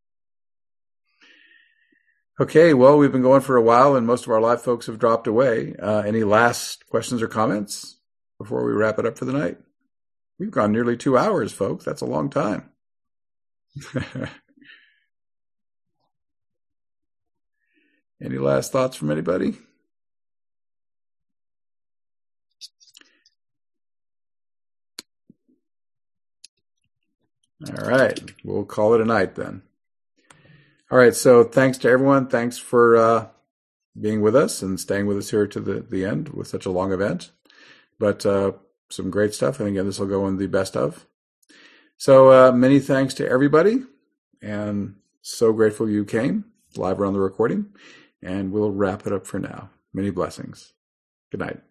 Okay, well, we've been going for a while, and most of our live folks have dropped away. Uh, any last questions or comments before we wrap it up for the night? We've gone nearly two hours, folks. That's a long time. Any last thoughts from anybody? All right, we'll call it a night then. All right, so thanks to everyone. Thanks for uh, being with us and staying with us here to the, the end with such a long event. But uh, some great stuff. And again, this will go in the best of. So uh, many thanks to everybody. And so grateful you came live or on the recording. And we'll wrap it up for now. Many blessings. Good night.